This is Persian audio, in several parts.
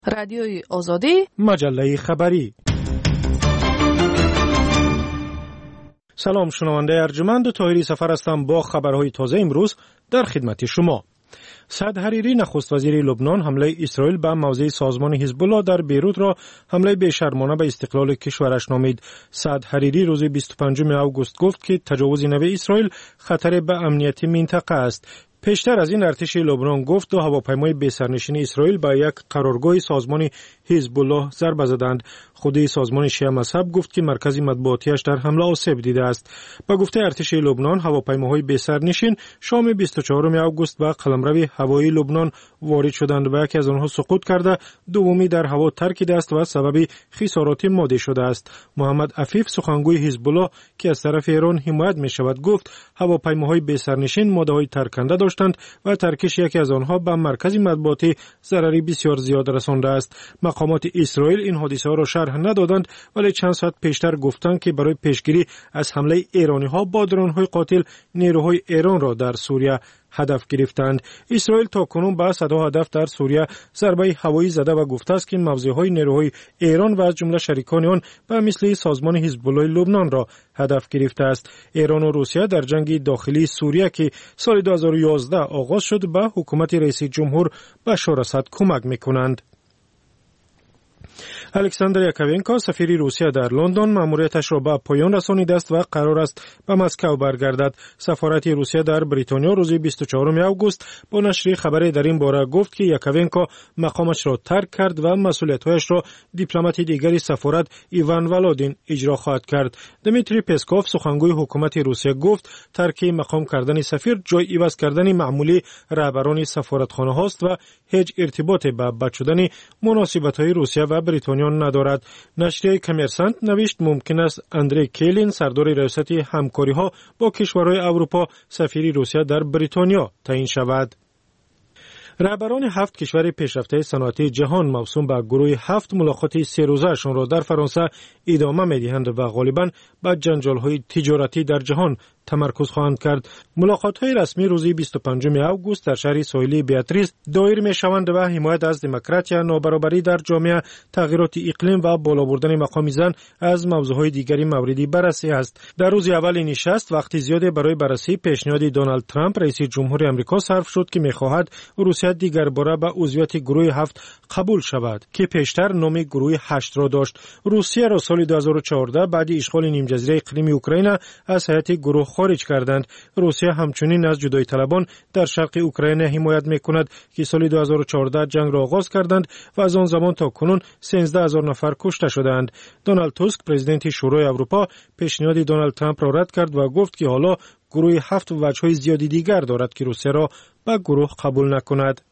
رادیوی آزادی، مجله خبری. سلام شنونده ارجمند، طاهری سفر هستم با خبرهای تازه امروز در خدمت شما. سعد حریری نخست وزیر لبنان حمله اسرائیل به موضع سازمان حزب الله در بیروت را حمله بی‌شرمانه به استقلال کشورش نامید. سعد حریری روز 25 آگوست گفت که تجاوز نوع اسرائیل خطر به امنیت منطقه است. پیشتر از این ارتش لبنان گفت دو هواپیمای بی‌سرنشین اسرائیل به یک قرارگاه سازمان حزب الله ضربه زدند. خود سازمان شیعه مذهب گفت که مرکز مطبوعاتیش در حمله آسیب دیده است. به گفته ارتش لبنان، هواپیماهای بی‌سرنشین شام 24 آگوست به قلمرو هوایی لبنان وارد شدند و یکی از آنها سقوط کرده، دومی در هوا ترکیده است و سبب خسارات مادی شده است. محمد عفیف سخنگوی حزب الله که از طرف ایران حمایت می شود گفت هواپیماهای بی‌سرنشین ماده‌های ترکنده داشتند و ترکش یکی از آنها به مرکز مطبوعاتی ضرری بسیار زیاد رسانده است. مقامات اسرائیل این حادثه را شرح ندادند، ولی چند ساعت پیشتر گفتند که برای پیشگیری از حمله ایرانی‌ها با درون‌های قاتل نیروهای ایران را در سوریه هدف گرفتند. اسرائیل تاکنون به صدها هدف در سوریه ضربه هوایی زده و گفته است که موضع‌های نیروهای ایران و از جمله شریکان آن به مثل سازمان حزب الله لبنان را هدف گرفته است. ایران و روسیه در جنگ داخلی سوریه که سال 2011 آغاز شد به حکومت رئیس جمهور بشار اسد کمک می‌کنند. الکساندر یاکوونکو سفیر روسیه در لندن مأموریتش را به پایان رسانیده است و قرار است به مسکو برگردد. سفارت روسیه در بریتانیا روز 24 آگوست با نشر خبری در این باره گفت که یاکوونکو مقامش را ترک کرد و مسئولیت‌هایش را دیپلمات دیگری سفارت ایوان ولادین اجرا خواهد کرد. دمیتری پسکوف سخنگوی حکومت روسیه گفت ترک مقام کردن سفیر جای عوض کردن معمولی رهبران سفارتخانه هاست و هیچ ارتباطی به بد شدن مناسبت‌های روسیه و بریتانیا ندارد. نشریه کمرسانت نوشت ممکن است اندری کیلین سردار ریاست همکاری‌ها با کشورهای اروپا سفیر روسیه در بریتانیا تعیین شود. رهبران 7 کشور پیشرفته صنعتی جهان موسوم به گروه 7 ملاقات 3 روزه‌شان را در فرانسه ادامه می‌دهند و غالباً به جنجال‌های تجارتی در جهان تمرکز خواهند کرد. ملاقات‌های رسمی روز 25 آگوست در شهر ساحلی بیاتریس دایر می‌شوند و حمایت از دموکراسی، نابرابری در جامعه، تغییرات اقلیم و بالا بردن مقام زن از موضوعهای دیگری موردی بررسی است. در روز اول نشست وقتی زیادی برای بررسی پیشنهاد دونالد ترامپ رئیس جمهور آمریکا صرف شد که می‌خواهد روسیه دیگر باره به عضویت گروه 7 قبول شود که پیشتر نام گروه 8 را داشت. روسیه را سال 2014 بعد اشغال نیمجزیره اقلیمی اوکراین از هیئت گروه خارج کردند. روسیه همچنین از جدایی طلبان در شرق اوکراین حمایت می‌کند که سال 2014 جنگ را آغاز کردند و از آن زمان تا کنون 13000 نفر کشته شدند. دونالد توسک پرزیدنت شورای اروپا پیشنهاد دونالد ترامپ را رد کرد و گفت که حالا گروه 7 وجه‌های زیادی دیگر دارد که روسیه را به گروه قبول نکند.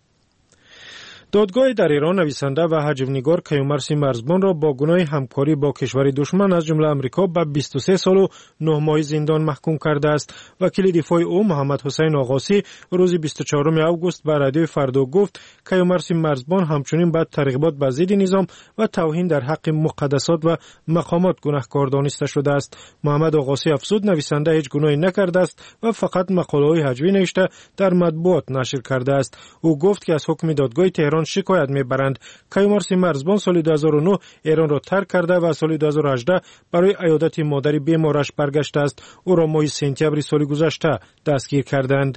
دادگاه در ایران نویسنده و هجونگار کیومرث مرزبان را با گناه همکاری با کشور دشمن از جمله آمریکا به 23 سال و 9 ماه زندان محکوم کرده است. وکیل دفاع او محمد حسین آقاسی روز 24 آگوست به رادیو فردا گفت کیومرث مرزبان همچنین به ترغیبات به ضد نظام و توهین در حق مقدسات و مقامات گناهکار دانسته شده است. محمد آقاسی افزود نویسنده هیچ گناهی نکرده است و فقط مقاله‌های هجوی نوشته در مطبوعات نشر کرده است. او گفت که از حکم دادگاه تهران شکایت میبرند. کیومرث مرزبان سال 2009 ایران را ترک کرده و سال 2018 برای عیادت مادر بیمارش برگشته است. او را ماه سپتامبر سال گذشته دستگیر کردند.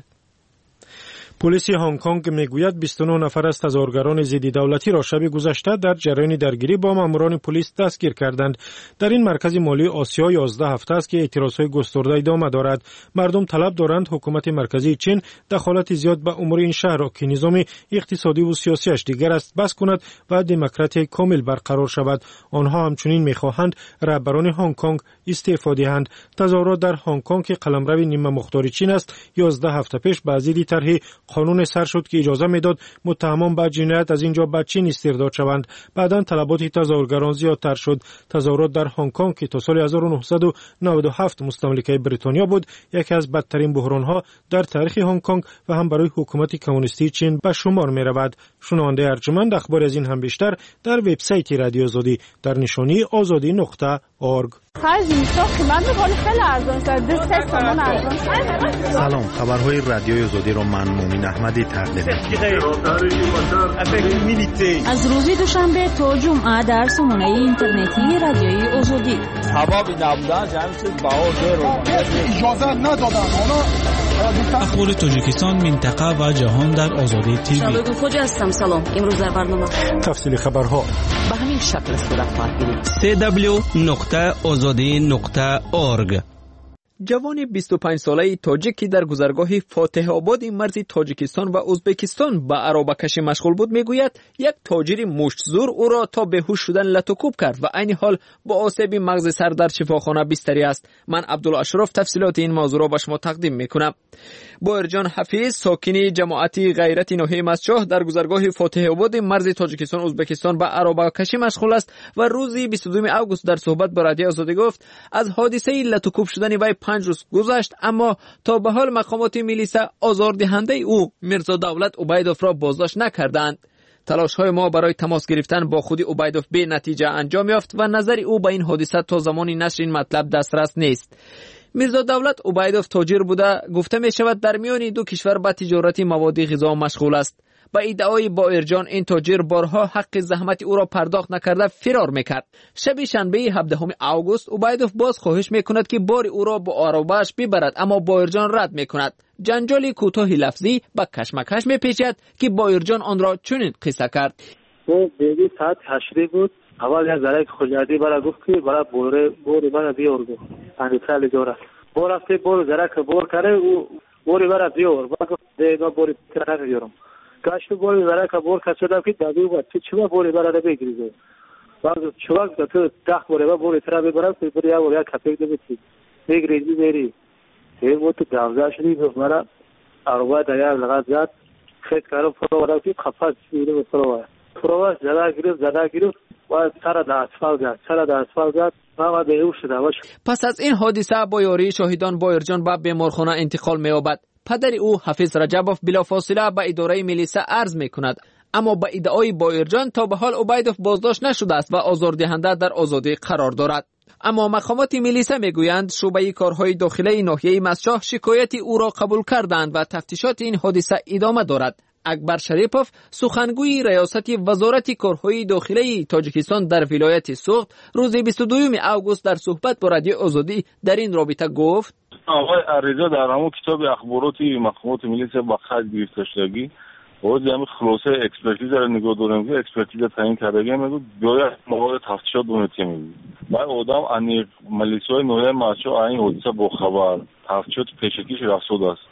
پلیس هنگ کنگ میگوید 29 نفر از تظاهرگران ضد دولتی را شب گذشته در جریان درگیری با ماموران پلیس دستگیر کردند. در این مرکز مالی آسیا 11 هفته است که اعتراضهای گسترده ادامه دارد. مردم طلب دارند حکومت مرکزی چین دخالت زیاد به امور این شهر را که نظام اقتصادی و سیاسیش دیگر است بس کند و دموکراسی کامل برقرار شود. آنها همچنین میخواهند رهبران هنگ کنگ استعفا دهند. تظاهرات در هنگ کنگ که قلمرو نیمه مختار چین است 11 هفته پیش به ضد طرح قانون سر شد که اجازه میداد متهمان به جنایت از اینجا به چین استرداد شوند. بعداً طلبات تظاهرگران زیادتر شد. تظاهرات در هنگ کنگ که تا سال 1997 مستملکه بریتانیا بود یکی از بدترین بحران‌ها در تاریخ هنگ کنگ و هم برای حکومت کمونیستی چین به شمار می‌رود. شنونده ارجمند اخبار از این هم بیشتر در وبسایت رادیو آزادی در نشانی azadi.org. سلام، خبرهای رادیوی آزادی رو من مومن احمدی تقدیم می‌کنم. از روز دوشنبه تا جمعه در سامانه اینترنتی رادیوی آزادی. اخبار تاجیکستان، منطقه و جهان در آزادی تیوی. شبکه خوج هستم. سلام. امروز در برنامه تفصیل خبرها به همین شکل صورت خواهد گرفت. www.azadi.org. جوان 25 ساله تاجیکی در گذرگاه فاتح آباد مرز تاجیکستان و ازبکستان به عرابه کشی مشغول بود میگوید یک تاجر مشت‌زور او را تا بیهوش شدن لطوکوب کرد و عین حال با آسیب مغز سر در شفاخانه بستری است. من عبدالاشرف تفصیلات این موضوع را به شما تقدیم میکنم. باهرجان حفیظ ساکنی جماعتی غیرت ناحیه مسجح در گذرگاه فاتح آباد مرز تاجیکستان ازبکستان به عرابه کشی مشغول است و روز 22 آگوست در صحبت با رادیو آزادی گفت از حادثه لطوکوب شدن وی 5 روز گذشت، اما تا به حال مقامات میلیسا آزاردهنده او میرزا دولت عبیدوف را بازداشت نکردند. تلاش‌های ما برای تماس گرفتن با خود عبیدوف به نتیجه انجام یافت و نظر او به این حادثه تا زمانی نشر این مطلب دسترس نیست. میرزا دولت عبیدوف تاجر بوده گفته می شود در میان دو کشور به تجارت مواد غذا مشغول است. با ادعای باهرجان این تاجر بارها حق زحمت او را پرداخت نکرده فرار میکرد. شب شنبه 17 آگوست عبیدوف باز خواهش میکند که بار او را با عربه‌اش ببرد، اما باهرجان رد میکند. جنجال کوتاه لفظی با کشمکش میپیچد که باهرجان آن را چنین قصه کرد. او بیبی ساعت 8 بود. اول یک ذره خجالتی برای گفت که برای بوری برای بیار گفت اندیسال جورا بور رفته بور ذره که بور کرده او بوری برای بیار گفت دیگه بوری ترا بیارم کاش بوری ذره که بور کشیده که دادی بود چه بوری برای بگیریزه بعد چوک تو تاخ بوری ترا ببره بوری یا کپی دیگه بگیری بری این بود داوزا شدی برای اروا دایا لگا زد خیلی کارو فرو رفتی خفاش میره فرو زده گرفت و سر در اسفال زد و بیهوش شده باشه. پس از این حادثه با یاری شاهدان باهرجان به بیمارخانه انتقال می‌یابد. پدر او حفیظ رجبوف بلافاصله به اداره میلیسا عرض می‌کند، اما با ادعای باهرجان تا به حال عبیدوف بازداشت نشده است و آزاردهنده در آزادی قرار دارد. اما مقامات میلیسا میگویند شعبه کارهای داخلی ناحیه مسجح شکایت او را قبول کردند و تفتیشات این حادثه ادامه دارد. اکبر شریپوف سخنگوی ریاست وزارت کارهای داخلی تاجیکستان در ولایت سوخت روز 22 آگوست در صحبت با رادیو آزادی در این رابطه گفت آقای عریضه در همون کتاب اخباراتی مقامات میلیسا با خط گرفته شدگی باید همین خلاصه اکسپرتیز را نگاه داریم که اکسپرتیز تعیین کردگی میگوید باید موارد تفتیشات دونتی میگوید باید آدم انی ملیسای نوعی ماشو این حادثه با خبر تفتیشات پیشگیش رسول است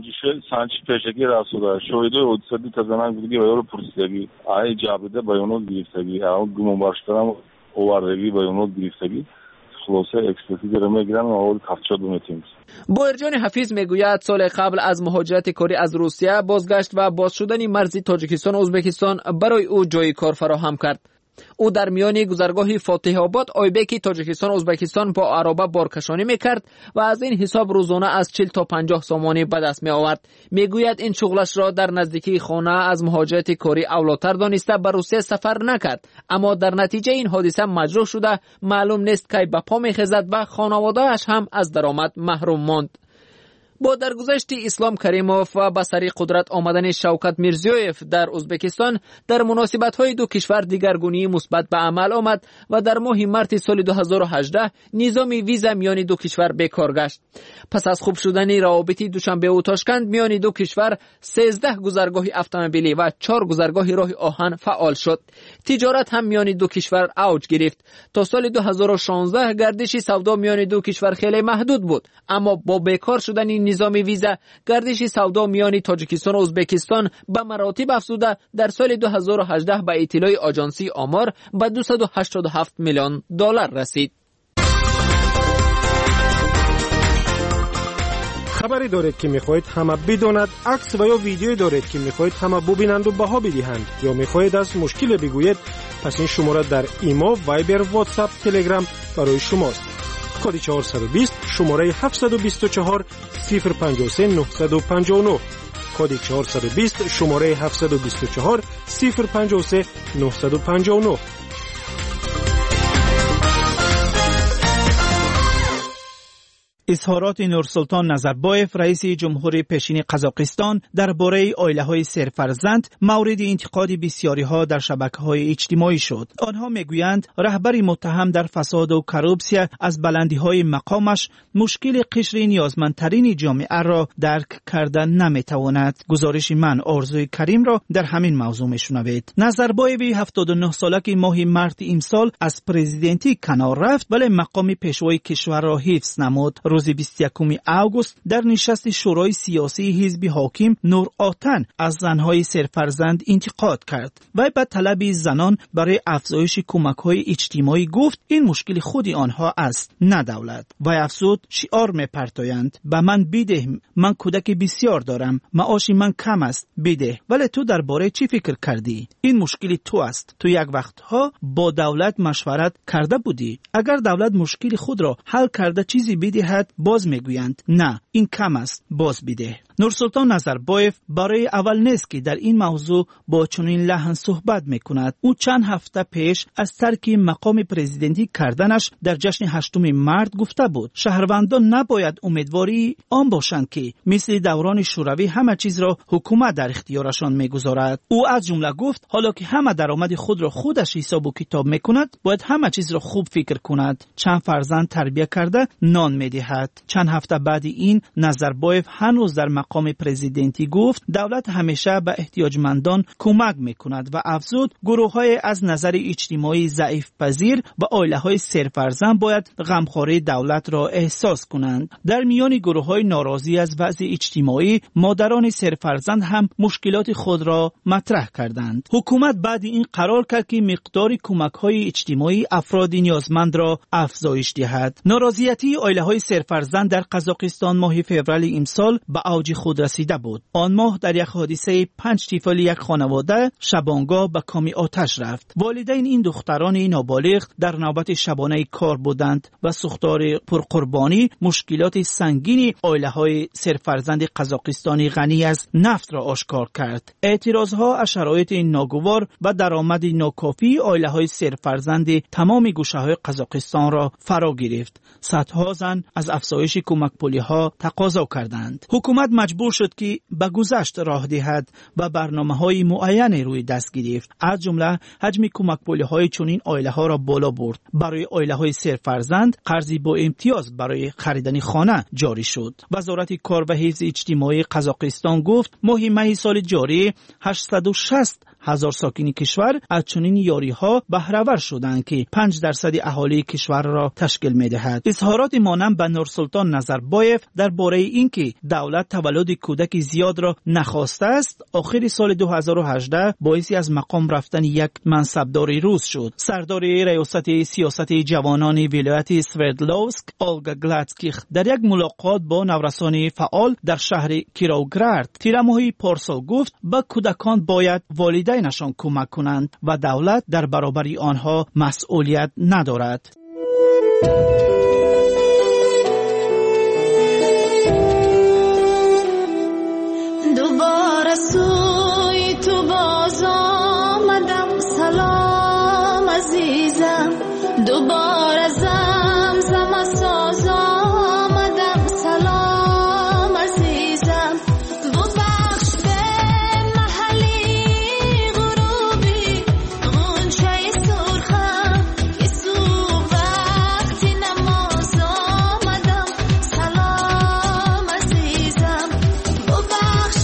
سنجش پیشگی رسول است شاهدای حادثه دو تا زنان بودگی و یارو پرسیدگی این جابده بیانات گرفتگی اون گمان برشترم آوردگی بیانات گرفتگی خلاصه اکسپرتیز را میگیرن و اول تفتیشات دونتی میگوید. باهرجان حفیظ میگوید سال قبل از مهاجرت کاری از روسیه بازگشت و باز شدن مرز تاجیکستان و ازبکستان برای او جای کار فراهم کرد. او در میان گذرگاه فاتح آباد آیبکی تاجیکستان و ازبکستان با عربه بارکشانی میکرد و از این حساب روزانه از 40 تا 50 سامانی به دست می آورد. میگوید این شغلش را در نزدیکی خانه از مهاجرت کاری اولاتر دانسته به روسیه سفر نکرد، اما در نتیجه این حادثه مجروح شده معلوم نیست کی به پا میخیزد و خانواده‌اش هم از درآمد محروم ماند. با درگذشت اسلام کریموف و به سری قدرت آمدن شوکت میرزیویف در ازبکستان در مناسبت‌های دو کشور دیگرگونی مثبت به عمل آمد و در ماه مارس سال 2018 نظام ویزا میان دو کشور بیکار گشت. پس از خوب شدن روابط دوشنبه و تاشکند میان دو کشور 13 گذرگاه اتومبیلی و 4 گذرگاه راه آهن فعال شد. تجارت هم میان دو کشور اوج گرفت. تا سال 2016 گردش سودا میان دو کشور خیلی محدود بود، اما با بیکار شدن نظام ویزا گردش سودا میان تاجیکستان و ازبکستان به مراتب افزوده در سال 2018 به اطلاع آژانسی آمار به 287 میلیون دلار رسید. خبری دارید که میخواهید همه بداند، عکس و یا ویدیویی دارید که میخواهید همه ببینند و بها بدهند، یا میخواهید از مشکل بگویید، پس این شماره در ایما، وایبر، واتساپ، تلگرام برای شماست. کد 420 شماره 724 053 959 کد 420 شماره 724 053 959. اظهارات نورسلطان نظربایف رئیس جمهوری پیشین قزاقستان درباره عائله‌های سرفرزند مورد انتقاد بسیاری‌ها در شبکه‌های اجتماعی شد. آنها میگویند رهبر متهم در فساد و کروپسیا از بلندی‌های مقامش مشکل قشر نیازمندترین جامعه را درک کردن نمی‌تواند. گزارش من آرزوی کریم را در همین موضوع میشنوید. نظربایف 79 ساله که ماه مارس امسال از پرزیدنتی کنار رفت ولی مقام پیشوای کشور را حفظ نمود. روز 21 آگوست در نشست شورای سیاسی حزب حاکم نور آتن از زنهای سرفرزند انتقاد کرد. وی به طلب زنان برای افزایش کمک‌های اجتماعی گفت این مشکل خود آنها است نه دولت. وی افزود شعار می‌پرتایند به من بده، من کودک بسیار دارم، معاش من کم است، بده. ولی تو درباره چی فکر کردی؟ این مشکل تو است. تو یک وقتها با دولت مشورت کرده بودی. اگر دولت مشکل خود را حل کرده چیزی بدهد باز میگویند نه این کم است، باز بده. نورسلطان نظربایف برای اول نیست که در این موضوع با چنین لحن صحبت میکند. او چند هفته پیش از ترک مقام پرزیدنتی کردنش در جشن 8 مارس گفته بود شهروندان نباید امیدواری آن باشند که مثل دوران شوروی همه چیز را حکومت در اختیارشان میگذارد. او از جمله گفت حالا که همه درآمد خود را خودش حساب و کتاب میکند باید همه چیز را خوب فکر کند. چند فرزند تربیت کرده نان میدهد. چند هفته بعد این نظربایف هنوز در مقام پرزیدنتی گفت دولت همیشه به احتیاجمندان کمک میکند و افزود گروه‌های از نظر اجتماعی ضعیف پذیر و عائله‌های سرفرزند باید غمخواری دولت را احساس کنند. در میان گروه‌های ناراضی از وضع اجتماعی مادران سرفرزند هم مشکلات خود را مطرح کردند. حکومت بعد این قرار کرد که مقدار کمک‌های اجتماعی افراد نیازمند را افزایش دهد. ناراضیتی عائله‌های سرفرزند در قزاقستان ماه فوریه امسال به اوج خود رسیده بود. آن ماه در یک حادثه 5 طفل یک خانواده شبانگاه به کام آتش رفت. والدین این دختران نابالغ در نوبت شبانه کار بودند و سوختار پرقربانی مشکلات سنگین عائله‌های سرفرزند قزاقستانی غنی از نفت را آشکار کرد. اعتراضها از شرایط ناگوار و درآمد ناکافی عائله‌های سرفرزند تمام گوشه‌های قزاقستان را فرا گرفت. صدها زن از افزایش کمک پولی‌ها تقاضا کردند. حکومت مجبور شد که به گذشت راه دهد و برنامه‌های معینی روی دست گرفت. از جمله حجم کمک پولی‌های چنین عائله‌ها را بالا برد. برای عائله‌های سرفرزند قرضی با امتیاز برای خریدن خانه جاری شد. وزارت کار و حفظ اجتماعی قزاقستان گفت ماه می سال جاری 860,000 ساکن کشور از چنین یاری‌ها بهره‌ور شدند که 5% اهالی کشور را تشکیل می‌دهد. اظهارات مانند به نورسلطان نظربایف درباره اینکه دولت تولد کودک زیاد را نخواسته است آخر سال 2018 باعث از مقام رفتن یک منصبدار روس شد. سردار ریاست سیاست جوانان ولایت سوردلوفسک اولگا گلاتسکیخ در یک ملاقات با نورسان فعال در شهر کیروگراد تیر ماه پارسال گفت به کودکان باید والدینشان کمک کنند و دولت در برابر آنها مسئولیت ندارد. سوی تو باز آمدم سلام عزیزم دوباره زمزم ساز آمدم سلام عزیزم ببخش به محلی غروبی غنچه سرخم که صبح وقتی نماز آمدم سلام عزیزم ببخش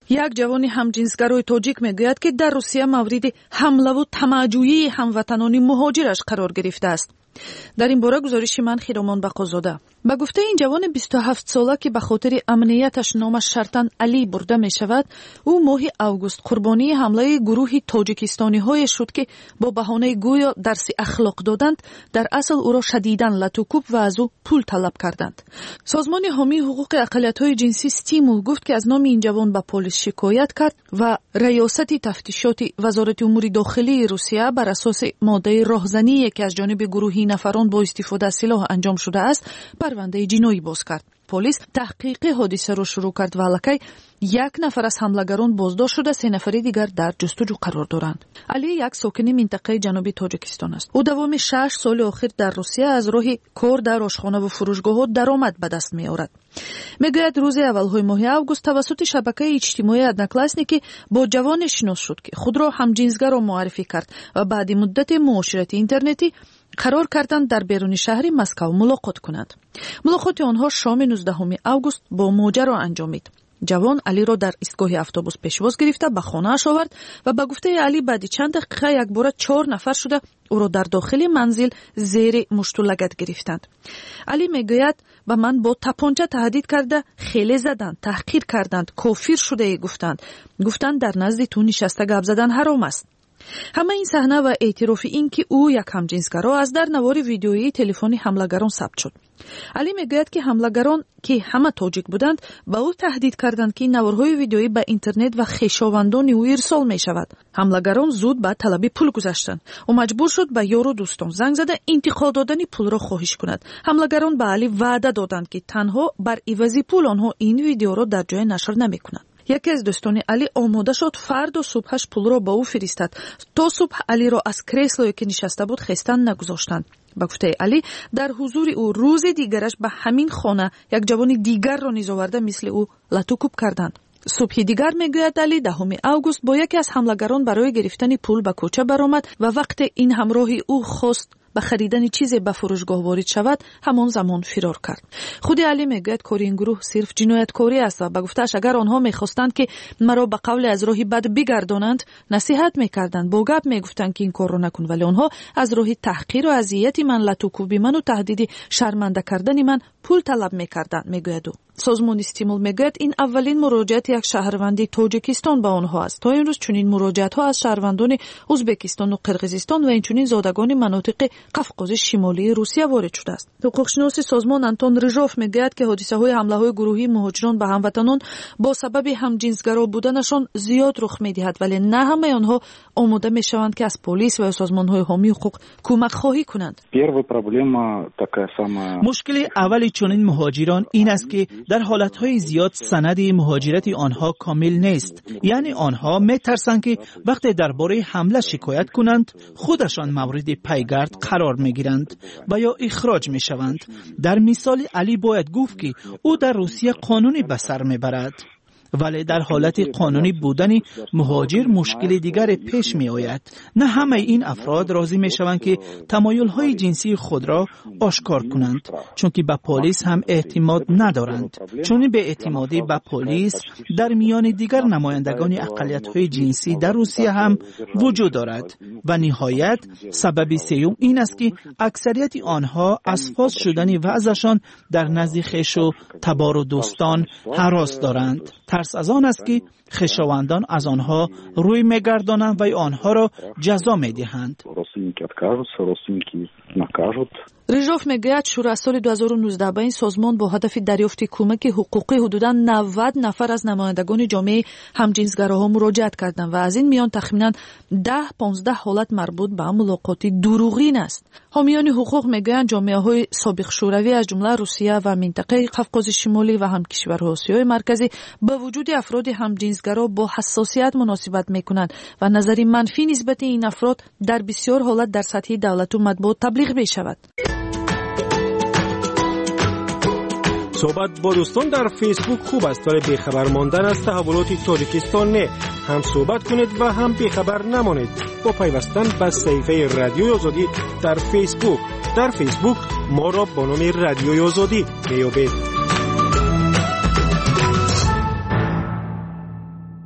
یک جوان همجنسگرای تاجیک میگوید که در روسیه مورد حمله و طمع‌جویی هموطنان مهاجرش قرار گرفته است. در این باره گزارش من خیرامان بقازاده. به گفته این جوان 27 ساله که به خاطر امنیتش نامش شرطاً علی برده می شود، او ماه اوگوست قربانی حمله گروه تاجیکستانی های شد که با بهانه گویا درس اخلاق دادند در اصل او را شدیداً لطوکوب و از او پول طلب کردند. سازمان حامی حقوق اقلیت های جنسی استیمول گفت که از نام این جوان به پلیس شکایت کرد و ریاست تفتیشات وزارت امور داخلی روسیه بر اساس ماده راهزنی که از جانب گروهی نفران با استفاده از سلاح انجام شده است پرونده جنایی باز کرد. پلیس تحقیق حادثه را شروع کرد و الکی 1 نفر از حملگران بازداشت شده، 3 نفر دیگر در جستجو قرار دارند. علی یک ساکن منطقه جنوبی تاجیکستان است. او دوام 6 سال اخیر در روسیه از راه کار در آشخانه و فروشگاه‌ها درآمد به دست می‌آورد. میگوید روز اول‌های ماه اوگوست توسط شبکه اجتماعی ادناکلاسنیکی با جوان شناس شد که خود را همجنسگر معرفی کرد و بعد مدت معاشرت اینترنتی قرار کردند در بیرون شهر مسکو ملاقات کنند. ملاقات آنها شام 19 اوگوست با ماجرا انجامید. جوان علی را در ایستگاه اتوبوس پیشواز گرفته به خانه‌اش آورد و به گفته علی بعد چند دقیقه یک بار 4 نفر شده او را در داخل منزل زیر مشت و لگد گرفتند. علی میگوید به من با تپانچه تهدید کرده، خیلی زدند، تحقیر کردند، کافر شده گفتند در نزد تو نشسته گپ زدن حرام است. همه این صحنه و اعتراف این که او یک همجنسگر از در نوار ویدیویی تلفنی حملگران ثبت شد. علی میگوید که حملگران که همه تاجیک بودند با او تهدید کردند که نوارهای ویدیویی به اینترنت و خویشاوندان او ارسال می شود. حملگران زود به طلب پول گذاشتند. او مجبور شد به یار و دوستان زنگ زده انتقال دادن پول را خواهش کند. حملگران به علی وعده دادند که تنها بر عوض پول آنها این ویدیو را در جای نشر نمیکنند. یکی از دوستان علی آماده شد فردا صبحش پول را با او فرستاد. تا صبح علی را از کرسلویی که نشسته بود خستن نگذاشتند. با گفته علی در حضور او روز دیگرش به همین خانه یک جوان دیگر را نیز آورده مثل او لطوکوب کردند. صبح دیگر میگوید علی 10 اوگوست با یکی از حملگران برای گرفتن پول به کوچه برآمد و وقت این همراهی او خواست به خریدن چیزی به فروشگاه وارد شود همان زمان فرار کرد. خود علی میگوید کار این گروه صرف جنایتکاری است و به گفته‌اش اگر آنها میخواستند که مرا به قول از راه بد بگردانند نصیحت میکردند، با گپ میگفتند که این کار را نکن، ولی آنها از راه تحقیر و اذیت من، لطوکوبی من و تهدید شرمنده کردن من پول طلب میکردند. میگوید سازمان استیمول میگوید این اولین مراجعت یک شهروندی تاجیکستان به آنها است. تا امروز چنین مراجعت ها از شهروندان ازبکستان و قرقیزستان و اینچنین زادگان مناطق قفقاز شمالی روسیه وارد شده است. حقوقشناس سازمان آنتون ریژوف میگوید که حادثه های حمله های گروهی مهاجران به هموطنان با سبب همجنسگرا بودنشان زیاد رخ میدهد، ولی نه همه آنها آماده میشوند که از پلیس و سازمان های حامی حقوق کمک خواهی کنند. مشکل اولی چنین مهاجران این است که در حالتهای زیاد سند مهاجرت آنها کامل نیست. یعنی آنها میترسند که وقتی درباره حمله شکایت کنند خودشان مورد پیگرد قرار میگیرند و یا اخراج میشوند. در مثال علی باید گفت که او در روسیه قانونی به سر میبرد، ولی در حالت قانونی بودن مهاجر مشکل دیگر پیش می آید. نه همه این افراد راضی می شوند که تمایل های جنسی خود را آشکار کنند، چون که به پلیس هم اعتماد ندارند. چون به اعتمادی به پلیس در میان دیگر نمایندگان اقلیت های جنسی در روسیه هم وجود دارد. و نهایت سبب سوم این است که اکثریت آنها از فاز شدن وضعشان در نزد خویش و تبار و دوستان هراس دارند. ترس از آن است که خویشاوندان از آنها روی میگردانند و آنها را جزا میدهند. ریژوف میگوید شروع از سال 2019 به این سازمان با هدف دریافت کمک حقوقی حدوداً 90 نفر از نمایندگان جامعه همجنسگراها مراجعت کردند و از این میان تخمیناً 10-15 حالت مربوط به ملاقات دروغین است. حامیان حقوق میگویند جامعه‌های سابق شوروی از جمله روسیه و منطقه قفقاز شمالی و هم کشورهای آسیای مرکزی با وجود افراد همجنسگرا با حساسیت مناسبت میکنند و نظری منفی نسبت این افراد در بسیار حالت در سطح دولت و مطبوعات تبلیغ میشود. صحبت با دوستان در فیسبوک خوب است، ولی بیخبر ماندن از تحولات تاجیکستان نه. هم صحبت کنید و هم بیخبر نمانید با پیوستن به صفحه رادیوی آزادی در فیسبوک. در فیسبوک ما را با نام رادیوی آزادی میابید.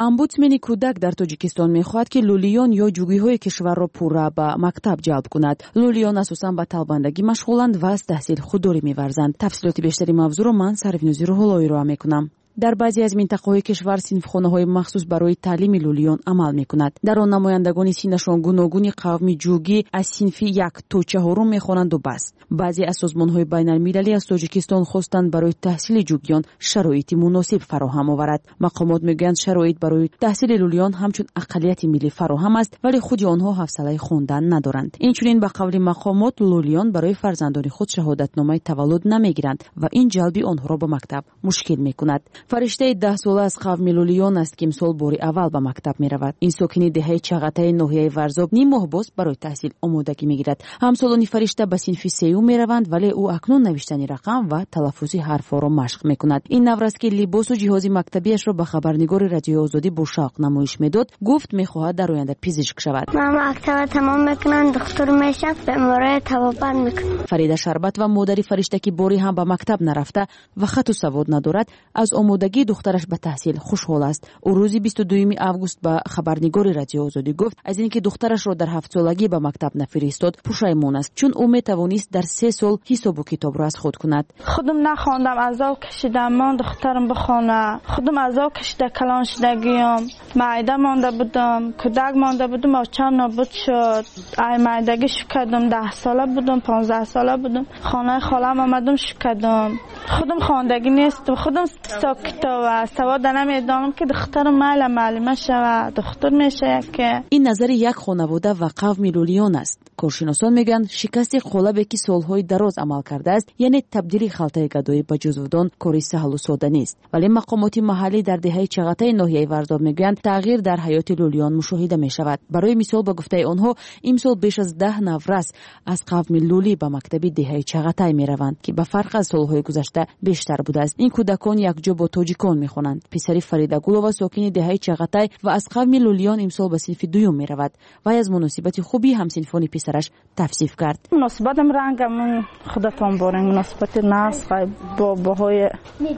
омбудсмени кӯдак дар тоҷикистон мехоҳад ки лӯлиён ё ҷугиҳои кишварро пурра ба мактаб ҷалб кунад. лӯлиён асосан ба талбандагӣ машғуланд ва аз таҳсил худдорӣ меварзанд. тафсилоти бештари мавзӯъро ман Сарвинузи Рӯҳуллоӣ роа мекунам. дар баъзе аз минтақаҳои кишвар синфхонаҳои махсус барои таълими лӯлиён амал мекунад. дар он намояндагони синнашон гуногуни қавми ҷугӣ аз синфи 1 то 4 мехонанду бас. баъзе аз созмонҳои байналмилалӣ аз тоҷикистон хостанд барои таҳсили ҷугиён шароити муносиб фароҳам оварад. мақомот мегӯянд шароит барои таҳсили лӯлиён ҳамчун ақалияти миллӣ фароҳам аст, вале худи онҳо ҳавсалаи хондан надоранд. инчунин ба қавли мақомот лӯлиён барои фарзандони худ шаҳодатномаи таваллуд намегиранд ва ин ҷалби онҳоро ба мактаб мушкил мекунад. фариштаи 10 сола аз қавми лӯлиён аст ки имсол бори аввал ба мактаб меравад. ин сокини деҳаи Чағатаи ноҳияи Варзоб ним моҳ боз барои таҳсил омодагӣ мегирад. ҳамсолони фаришта ба синфи 3 мераванд, вале ӯ акнун навиштани рақам ва талаффузи ҳарфҳоро машқ мекунад. ин навраст ки либосу ҷиҳози мактабиашро ба хабарнигори Радиои Озодӣ бо шавқ намоиш медод, гуфт мехоҳад дар оянда пизишк шавад. ман мактаба тамом мекунам, духтур мешам, бемораи табобат мекунам. Фарида Шарбат ва модари фаришта ки бори ҳам ба мактаб нарафта ва хату савод надорад, аз омодагии духтараш ба таҳсил хушҳол аст. ӯ рӯзи 22 август ба хабарнигори Радиои Озодӣ гуфт, аз ин ки духтарашро дар 7-солагӣ ба мактаб нафиристод пушаймон аст, чун ӯ метавонист дар 3 сол ҳисобу китобро аз худ кунад. خودم نخواندم، عذاب کشیدم، من دخترم بخونه. خودم عذاب کشیده کلان شدگیم، معده مانده بودم، کودک مانده بودم، آچم نابود شد. ای معدگی شکردم، 10 ساله بودم، 15 ساله بودم. خانه خالم آمدم شکردم. خودم خواندگی نیستم، خودم ساکته و سواد نمیدانم که دخترم معلمه شود، دختر میشه که. این نظر یک خانواده و قوم لولیون است. کارشناسان میگن شکست قالبی که سالهای دراز عمل کرده است، یعنی تبدیل خلطه گدایی به جزودان کاری سهل و ساده نیست. ولی مقامات محلی در دهه چغتای ناحیه ورزاب میگویند تغییر در حیات لولیان مشاهده میشود. برای مثال با گفته آنها امسال بیش از 10 نفرس از قوم لولی به مکتب دهه چغتای میروند که به فرق از سالهای گذشته بیشتر بوده است. این کودکان یک جا با تاجیکان میخوانند. پسری فریده گلووا ساکن دهه چغتای و از قوم لولیان امسال به صنف دوم میرود و از مناسبت خوبی همسنفان پسرش توصیف کرد. مناسبتم رنگم خودتون بارین مناسبت ناس با باهای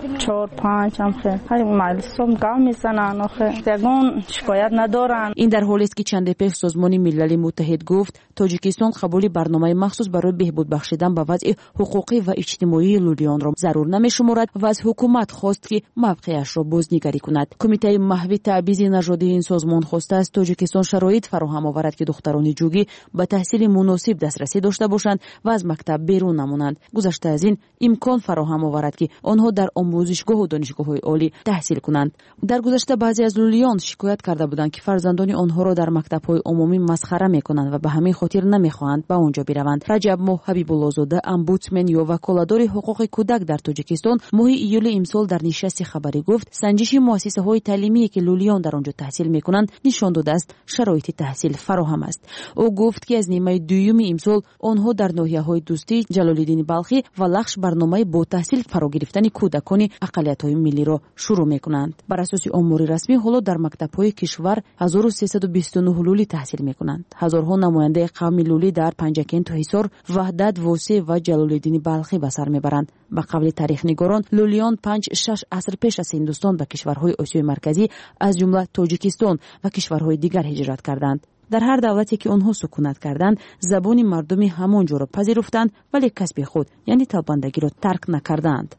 4-5 هم خیلی معلوم گام میزنن آخه یگون شکایت ندارن. این در حالی است که چند پیش سازمان ملل متحد گفت تاجیکستان قبول برنامه مخصوص برای بهبود بخشیدن به وضع حقوقی و اجتماعی لولیان را ضرور نمی‌شمارد و از حکومت خواست که موقعش را بازنگری کند. کمیته محوی تبعیض نژادی این سازمان خواسته است تاجیکستان شرایط فراهم آورد که دختران جوگی به تحصیل مناسب دسترسی داشته باشند و از مکتب بیرون نمانند. گذشته از این امکان فراهم آورد که آنها در آموزشگاه و دانشگاه‌های عالی تحصیل کنند. در گذشته بعضی از لولیان شکایت کرده بودند که فرزندان آنها را در مکتب‌های عمومی مسخره می‌کنند و به همین خاطر نمی‌خواهند به آنجا بروند. رجب ماه حبیب‌الله زاده امبودسمن یا وکالتدار حقوق کودک در تاجیکستان ماه ایول امسال در نشست خبری گفت سنجش مؤسسه‌های تعلیمی که لولیان در آنجا تحصیل می‌کنند نشان داده است شرایط تحصیل فراهم است. او گفت که از نیمه دوم امسال آنها در ناحیه‌های دوستی، جلال‌الدین بلخی و لخش برنامه با تحصیل فرا گرفتن کودکان اقلیت‌های ملی را شروع می‌کنند. بر اساس امور رسمی حالا در مکتب‌های کشور 1329 لولی تحصیل می‌کنند. هزارها نماینده قوم لولی در پنجکن، حصار، وحدت، واسع و جلال‌الدین بلخی به سر می‌برند. به قول تاریخ نگاران لولیان 5-6 عصر پیش از هندوستان به کشورهای آسیای مرکزی از جمله تاجیکستان و کشورهای دیگر هجرت کردند. در هر دولتی که آنها سکونت کردند زبان مردمی همانجا را پذیرفتند ولی کسب خود یعنی تابندگی را ترک نکردند.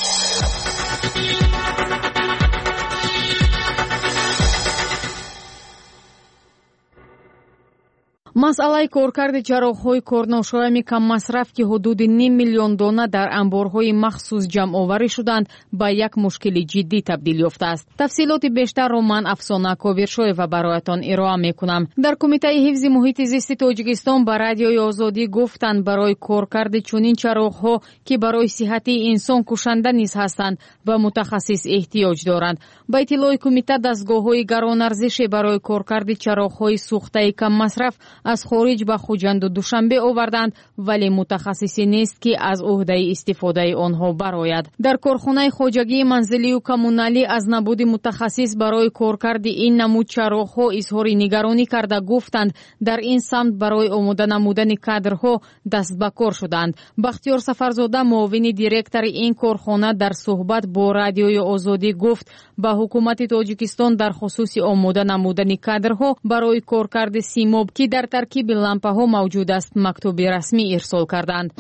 масъалаи коркарди ҷарроҳҳои корношоями каммасраф ки ҳудуди 5 миллион дона дар амборҳои махсус ҷамъоварӣ шуданд ба як мушкили ҷиддӣ табдил ёфтааст. тафсилоти бештарро ман Афсона Ковиршоева бароятон ироа мекунам. дар кумитаи ҳифзи муҳити зисти Тоҷикистон ба Радиои Озодӣ гуфтанд барои коркарди чунин чароғҳо ки барои сиҳати инсон кушанда низ ҳастанд ба мутахассис эҳтиёҷ доранд. ба иттилои кумита дастгоҳҳои гаронарзише барои коркарди чароғҳои сӯхтаи каммасраф از خارج به خوجند و دوشنبه آوردند، ولی متخصصی نیست که از عهده استفاده آنها برآید. در کارخانه خواجگی منزلی و کمونالی از نبود متخصص برای کارکرد این نمود چراغ‌ها اظهار نگرانی کرده گفتند در این سمت برای آماده نمودن کادرها دست به کار شدند. بختیار سفرزاده معاون دیرکتور این کارخانه در صحبت با رادیوی آزادی گفت به حکومت تاجیکستان در خصوص آماده نمودن کادرها برای کارکرد سیماب که در ترکیب لامپه ها موجود است مکتوب رسمی ارسال کردند.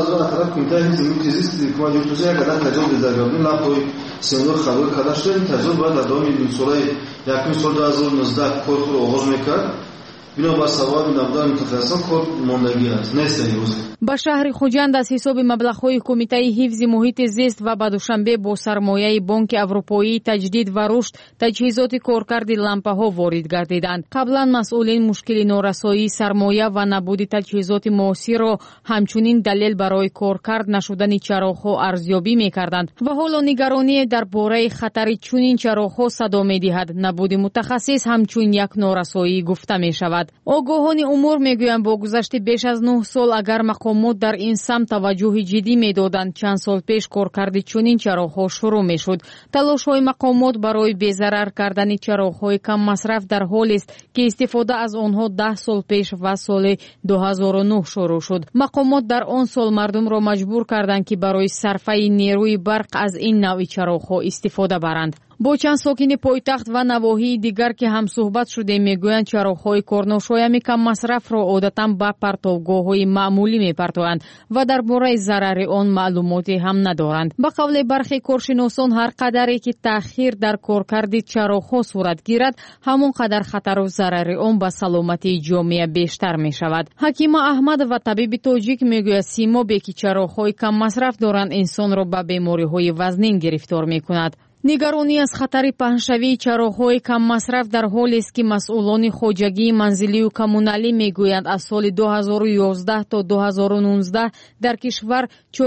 با شهر خوجند از حساب مبلغ‌های کمیته حفظ محیط زیست و به دوشنبه با سرمایه بانک اروپایی تجدید و رشد تجهیزات کارکرد لامپه‌ها وارد گردیدند. قبلا مسئولین مشکل نارسایی سرمایه و نبود تجهیزات معاصر را همچنین دلیل برای کارکرد نشدن چراغ‌ها ارزیابی می‌کردند و حالا نگرانی درباره خطر چنین چراغ‌ها صدا می‌دهد. نبود متخصص همچون یک نارسایی گفته می‌شود. آگاهان امور میگویند با گذشت بیش از 9 سال اگر مقامات در این سمت توجه جدی میدادند چند سال پیش کارکرد چنین چراغ‌ها شروع میشد. تلاش‌های مقامات برای بی‌ضرر کردن چراغ‌های کم مصرف در حالی است که استفاده از آنها 10 سال پیش و سال 2009 شروع شد. مقامات در آن سال مردم را مجبور کردند که برای صرفه نیروی برق از این نوع چراغ‌ها استفاده برند. با چند ساکن پایتخت و نواحی دیگر که هم صحبت شده میگویند چراغ‌های کارناشایمی کم مصرف را عادتاً به پرتابگاه‌های معمولی میپرتویند و درباره ضرر آن معلوماتی هم ندارند. به قول برخی کارشناسان هر قدری که تأخیر در کارکرد چراغ‌ها صورت گیرد همون قدر خطر و ضرر آن به سلامتی جامعه بیشتر میشود. حکیم احمد و طبیب تاجیک میگوید سیمابی که چراغ‌های کم مصرف دارند انسان را به بیماری‌های وزنین گرفتار میکند. نگرانی از خطر پهنشوی چراغ‌های کم مصرف در حالی است که مسئولان خواجگی منزلی و کمونالی میگویند از سال 2011 تا 2019 در کشور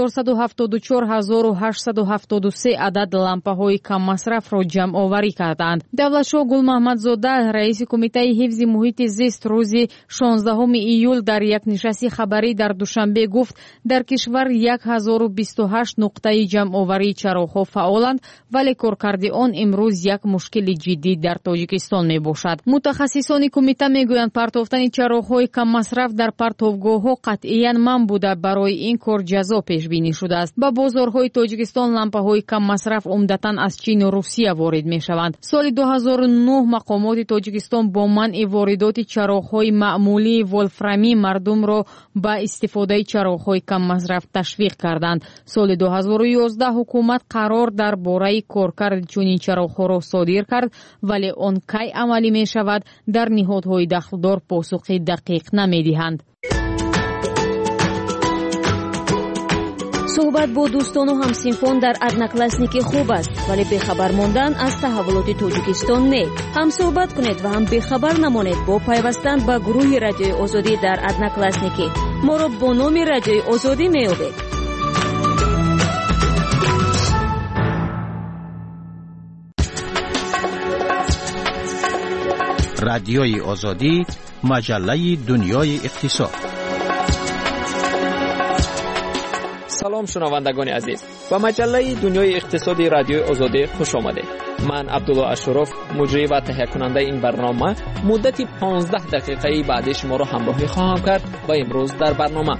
474873 عدد لامپه‌های کم مصرف را جمع آوری کردند. دولتشاه گل محمدزاده رئیس کمیته حفظ محیط زیست روز 16 ایول در یک نشست خبری در دوشنبه گفت در کشور 1028 نقطه جمع آوری چراغ‌ها فعالند ولی کارکرد آن امروز یک مشکل جدی در تاجیکستان می باشد. متخصصان کمیته می گویند پرتافتن چراغ‌های کم مصرف در پرتابگاه‌ها قطعاً ممنوع بوده. برای این کار جزا پیش بینی شده است. با بازارهای تاجیکستان لامپه‌های کم مصرف عمدتاً از چین و روسیه وارد می شوند. سال 2009 مقامات تاجیکستان با منع واردات چراغ‌های معمولی ولفرامی مردم را با استفاده چراغ‌های کم مصرف تشویق کردند. سال 2011 حکومت قرار درباره کارکرد چنین چراغ‌ها را صادر کرد ولی آن کی عملی می شود در نهادهای دخلدار پاسخ دقیق نمی‌دهند. صحبت با دوستان و همسنفان در ادناکلاسنیک خوب است ولی بخبر ماندن از تحولات تاجیکستان نه. هم صحبت کنید و هم بخبر نمانید با پیوستن به گروه رادیوی آزادی در ادناکلاسنیک. ما را با نام رادیوی آزادی می‌یابید. رادیوی آزادی، مجله دنیای اقتصاد. سلام شنوندگان عزیز، با مجله دنیای اقتصادی رادیوی آزادی خوش آمده. من عبدالله اشرف مجری و تهیه کننده این برنامه مدت 15 دقیقه بعد شما را همراهی خواهم کرد و امروز در برنامه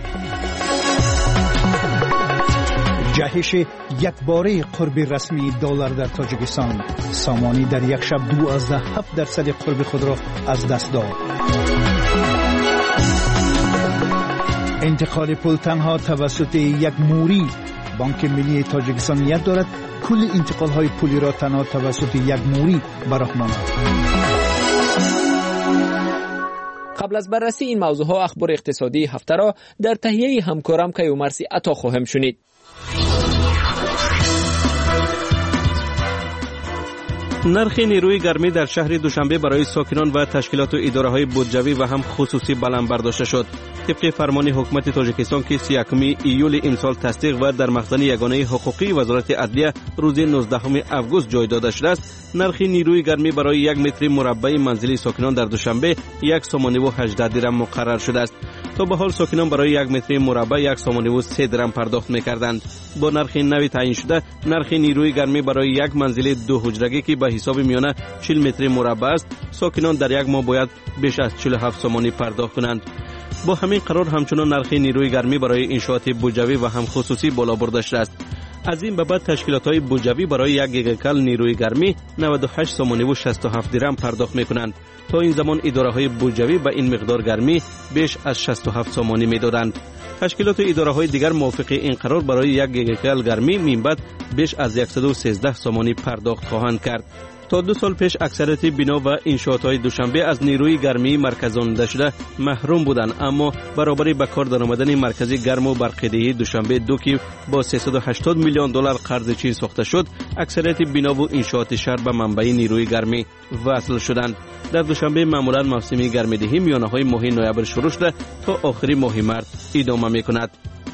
جهش یکباره قرب رسمی دلار در تاجیکستان، سامانی در یک شب 12.7% قرب خود را از دست داد. انتقال پول تنها توسط یک موری. بانک ملی تاجیکستان نیت دارد کل انتقال های پولی را تنها توسط یک موری برآورد. قبل از بررسی این موضوع ها اخبار اقتصادی هفته را در تهیه همکارم کیومرثی عطا خواهم شنید. نرخ نیروی گرمی در شهر دوشنبه برای ساکنان و تشکیلات و اداره‌های بودجوی و هم خصوصی بلند برداشته شد. طبق فرمان حکومت تاجیکستان که 31 ایول امسال تصدیق و در مخزن یگانه حقوقی وزارت عدلیه روز 19 اوگوست جای داده شده است، نرخ نیروی گرمی برای 1 متر مربع منزلی ساکنان در دوشنبه 1 سوم و 18 درم مقرر شده است. تا به حال ساکنان برای 1 متر مربع 1 سوم و 3 درم پرداخت می‌کردند. با نرخ نوی تعیین شده، نرخ نیروی گرمی برای یک منزل 2 حجرگی که به حساب میانه 40 متر مربع است، ساکنان در یک ماه باید بیش از 47 سومانی پرداخت کنند. با همین قرار همچنان نرخ نیروی گرمی برای انشاءات بودجوی و هم خصوصی بالا برده شده است. از این به بعد تشکیلات‌های بودجوی برای 1 گیگاکال نیروی گرمی 98 سومانی و 67 درم پرداخت می‌کنند. تا این زمان اداره‌های بودجوی به این مقدار گرمی بیش از 67 سومانی می‌دادند. تشکیلات و اداره‌های دیگر موافق این قرار برای 1 گیگاکال گرمی منبت بیش از 113 سومانی پرداخت خواهند کرد. تا 2 سال پیش اکثریت بنا و انشاءات‌های دوشنبه از نیروی گرمی مرکزانده شده محروم بودند، اما برابری به کار درآمدن مرکزی گرم و برقیدهی دوشنبه 2 که با 380 میلیون دلار قرض چین ساخته شد، اکثریت بنا و انشاءات شهر به منبع نیروی گرمی وصل شدند. در دوشنبه معمولا موسم گرمادهی میانه‌های ماه نوامبر شروع شده تا آخر ماه مارس ادامه می‌کند.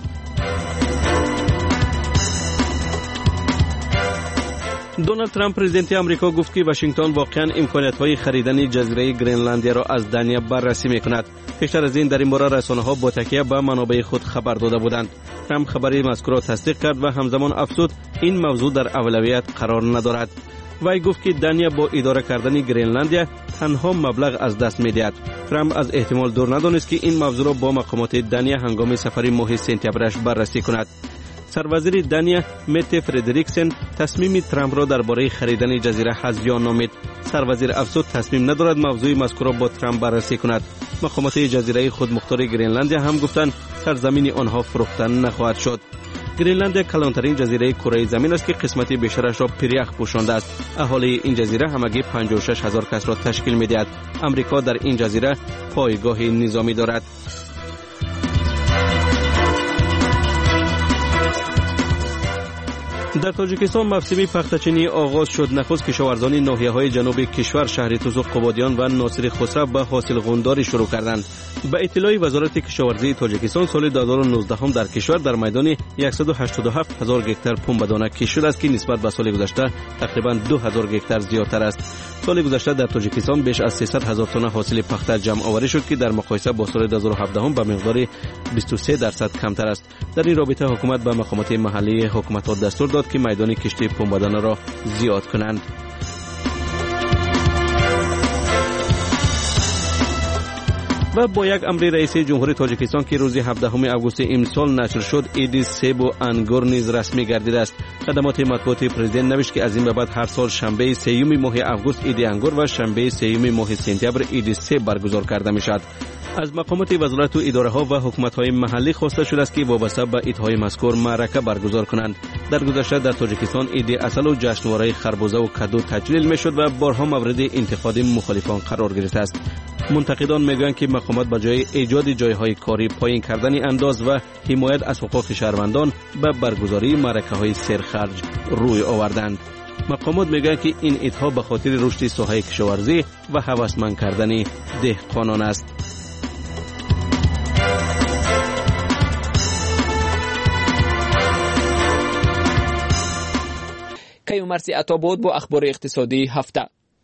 دونالد ترامپ پرزیدنت آمریکا گفت که واشنگتن واقعا امکانیت‌های خریدن جزیره گرینلندیا را از دنیا بررسی می‌کند. پیشتر از این در این باره رسانه‌ها با تکیه به منابع خود خبر داده بودند. ترامپ خبری مذکور را تصدیق کرد و همزمان افزود این موضوع در اولویت قرار ندارد. وی گفت که دنیا با اداره کردن گرینلندیا تنها مبلغ از دست می‌دهد. ترامپ از احتمال دور ندانست که این موضوع را با مقامات دنیا هنگام سفر ماه سپتامبرش بررسی کند. سروزیر دنیا مت فردریکسن تصمیم ترامپ را درباره خریدن جزیره هزیان نامید. سروزیر افزود تصمیم ندارد موضوع مذکور را با ترامپ بررسی کند. مقامات جزیره خودمختار گرینلندیا هم گفتند سرزمین آنها فروخته نخواهد شد. گرینلندیا کلانترین جزیره کره زمین است که قسمت بیشترش را پریخ پوشانده است. اهالی این جزیره همگی 56,000 کس را تشکیل می‌دهد. آمریکا در این جزیره پایگاه نظامی دارد. در تاجیکستان موسم پختچینی آغاز شد. نخست کشاورزان ناحیه‌های جنوب کشور شهر توزوق قبادیان و ناصر خسرو به حاصل غونداری شروع کردند. به اطلاع وزارت کشاورزی تاجیکستان سال 2019 هم در کشور در میدان 187,000 گکتار پنبه‌دانه کشت شده است که نسبت به سال گذشته تقریباً 2,000 گکتار زیادتر است. سال گذشته در تاجیکستان بیش از 300,000 تن حاصل پخته جمع آوری شد که در مقایسه با سال 2017 هم به مقدار 23% کمتر است. در این رابطه حکومت به مقامات محلی حکومت‌ها دستور داد که میدان کشت پنبه‌دانه را زیاد کنند. و با یک امر رئیس جمهور تاجیکستان که روز 17 اوگوست امسال نشر شد، عید سیب و انگور نیز رسمی گردیده است. خدمات مطبوعاتی پرزیدنت نوشت که از این به بعد هر سال شنبه 3 ماه اوگوست عید انگور و شنبه 3 ماه سپتامبر عید سیب برگزار کرده میشد. از مقامات وزارت و اداره‌ها و حکومت‌های محلی خواسته شده است که وابسته به عیدهای مذکور معرکه برگزار کنند. در گذشته در تاجیکستان عید عسل و جشنواره خربزه و کدو تجلیل میشد و بارها مورد انتقاد مخالفان قرار گرفته است. منتقدان میگویند که مقامات به جای ایجاد جایهای کاری پایین کردن انداز و حمایت از حقوق شهروندان به برگزاری معرکه‌های سرخرج روی آوردند. مقامات میگویند که این عیدها به خاطر رشد ساحه کشاورزی و هوسمند کردن دهقانان است. کیومرسی عطا بود با اخبار اقتصادی هفته.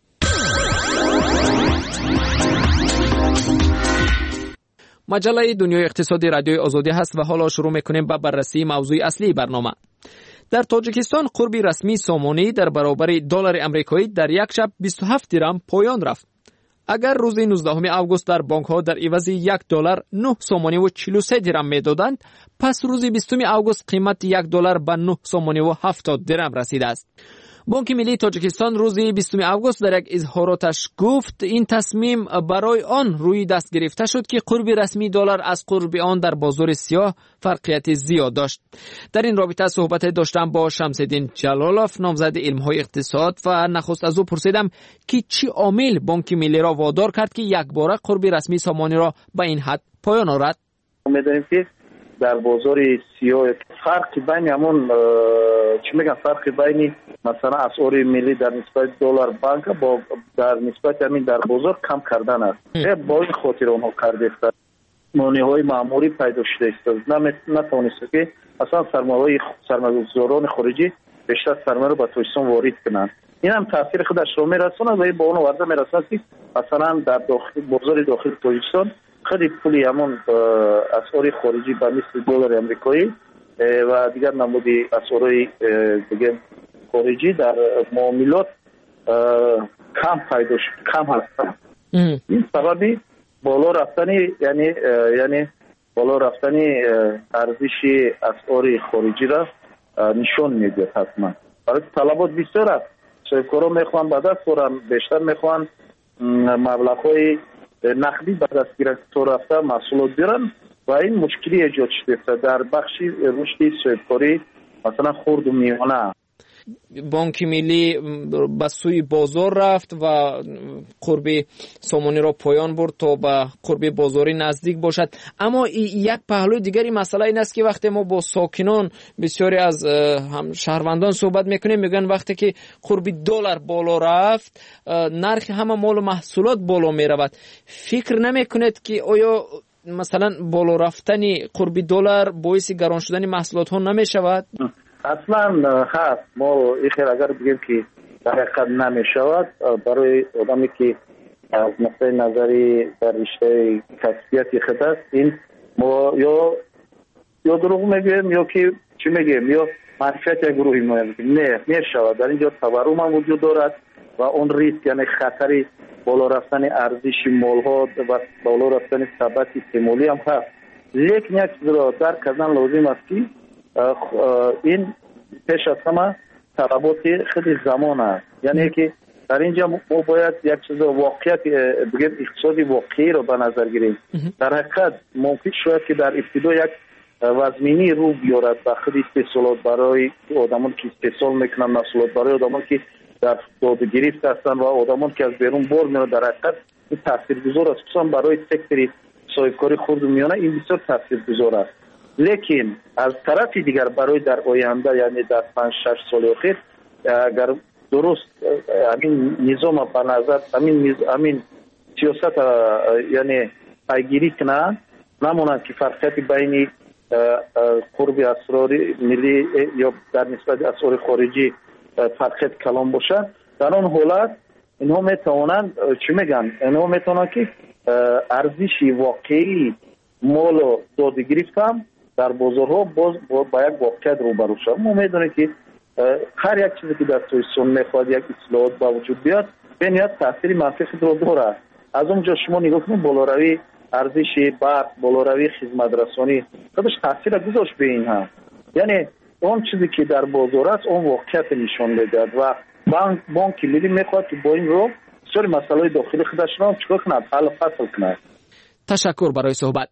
مجله دنیای اقتصادی رادیوی آزادی هست و حالا شروع میکنیم با بررسی موضوع اصلی برنامه. در تاجیکستان قرب رسمی سامانی در برابر دلار آمریکایی در یک شب 27 درم پایان رفت. اگر روز 19 اوگوست در بانک ها در عوض 1 دلار 9 سومانی و 43 درم میدادند، پس روز 20 اوگوست قیمت 1 دلار به 9 سومانی و 70 درم رسیده است. بانک ملی تاجیکستان روز 20 اوگوست در یک اظهاراتش گفت این تصمیم برای آن روی دست گرفته شد که قرب رسمی دلار از قرب آن در بازار سیاه فرقیت زیاد داشت. در این رابطه صحبت داشتم با شمس‌الدین جلالوف، نامزد علم‌های اقتصاد، و نخست از او پرسیدم که چی عامل بانک ملی را وادار کرد که یک باره قرب رسمی سامانی را به این حد پایان آورد. می‌دانیم که در بازار سیاه فرق بین همون چی میگن فرق بین مثلا اسعار ملی در نسبت دلار بانک با در نسبت همین در بازار کم کردن است. با این خاطر اونها کرده مانع‌های معمولی پیدا شده است. نتوانسته که اصلا سرمایه‌گذاران خارجی بیشتر سرمایه رو به تاجیکستان وارد کنند. این هم تاثیر خودش رو میرسونه و با اون وارد میرسونه که مثلا در بازار داخل تاجیکستان خیلی پولی همون اسعار خارجی به مثل دلار آمریکایی و دیگر نمودی اسعار دیگه خارجی در معاملات کم هستند. این سببی بالا رفتنی یعنی بالا رفتنی ارزش اسعار خارجی را نشون میده. حتما برای طلبات بسیار است. صاحبکارا میخوان به دست برن، بیشتر میخوان مبلغ‌های نقدی به دست گرفته رفته محصولات بیارن و این مشکلی ایجاد شده در بخش رشد صاحبکاری مثلا خرد و میانه. بانک ملی به سوی بازار رفت و قرب سامانی را پایان برد تا به قرب بازاری نزدیک باشد. اما یک پهلوی دیگری مسئله این است که وقتی ما با ساکنان بسیاری از هم شهروندان صحبت میکنیم میگن وقتی که قرب دلار بالا رفت نرخ همه مال و محصولات بالا میرود. فکر نمیکنید که آیا مثلا بالا رفتن قرب دلار باعث گران شدن محصولات ها نمیشود؟ اصلا هست. ما خیر اگر بگیم که در حقیقت نمی شود برای آدمی که از نقطه نظری در رشته کسبیتی خود است این ما یا دروغ میگیم یا که چی میگیم یا معرفت یک گروهی میگیم. نه شود. در اینجا تورم هم وجود دارد و اون ریسک یعنی خطری بالا رفتن ارزش مال ها و بالا رفتن ثبات احتمالی هم هست. لیکن یک چیز را درک کردن لازم است که این پیش از همه طلبات خیلی زمان است. یعنی که در اینجا ما باید یک چیز واقعیت بگیم اقتصادی واقعی رو به نظر گیریم. در حقیقت ممکن شاید که در ابتدا یک وزمینی رو بیارد و خیلی استحصالات برای آدمان که استحصال میکنن محصولات برای آدمان که در داده گرفت هستن و آدمان که از بیرون بار میاد. در حقیقت این تاثیرگذار است خصوصا برای سکتر صاحبکاری خرد و میانه این بسیار تاثیرگذار است. لیکن از طرف دیگر برای در آینده یعنی در 5-6 سال اخیر اگر درست همین نظام به نظر همین سیاست یعنی پیگیری کنند نمونند که فرقیت بین قرب اسرار ملی یا در نسبت اسرار خارجی فرقیت کلام باشد در آن حالت اینها میتوانند چی میگن اینها میتوانند که ارزش واقعی مال و داده گرفت هم در بازارها باز با یک واقعیت روبرو شد. ما میدونیم که هر یک چیزی که در تاجیکستان میخواد یک اصلاحات با وجود بیاد به نهایت تاثیر منفی خود داره. از اونجا شما نگاه کنید بالاروی ارزش برق، بالاروی خدمت رسانی خودش تاثیر گذاشت به این هم. یعنی اون چیزی که در بازار است اون واقعیت نشون میده و بانک ملی میخواد که با این رو بسیار مسائل داخلی خودش را چیکار کند حل و فصل کند. تشکر برای صحبت.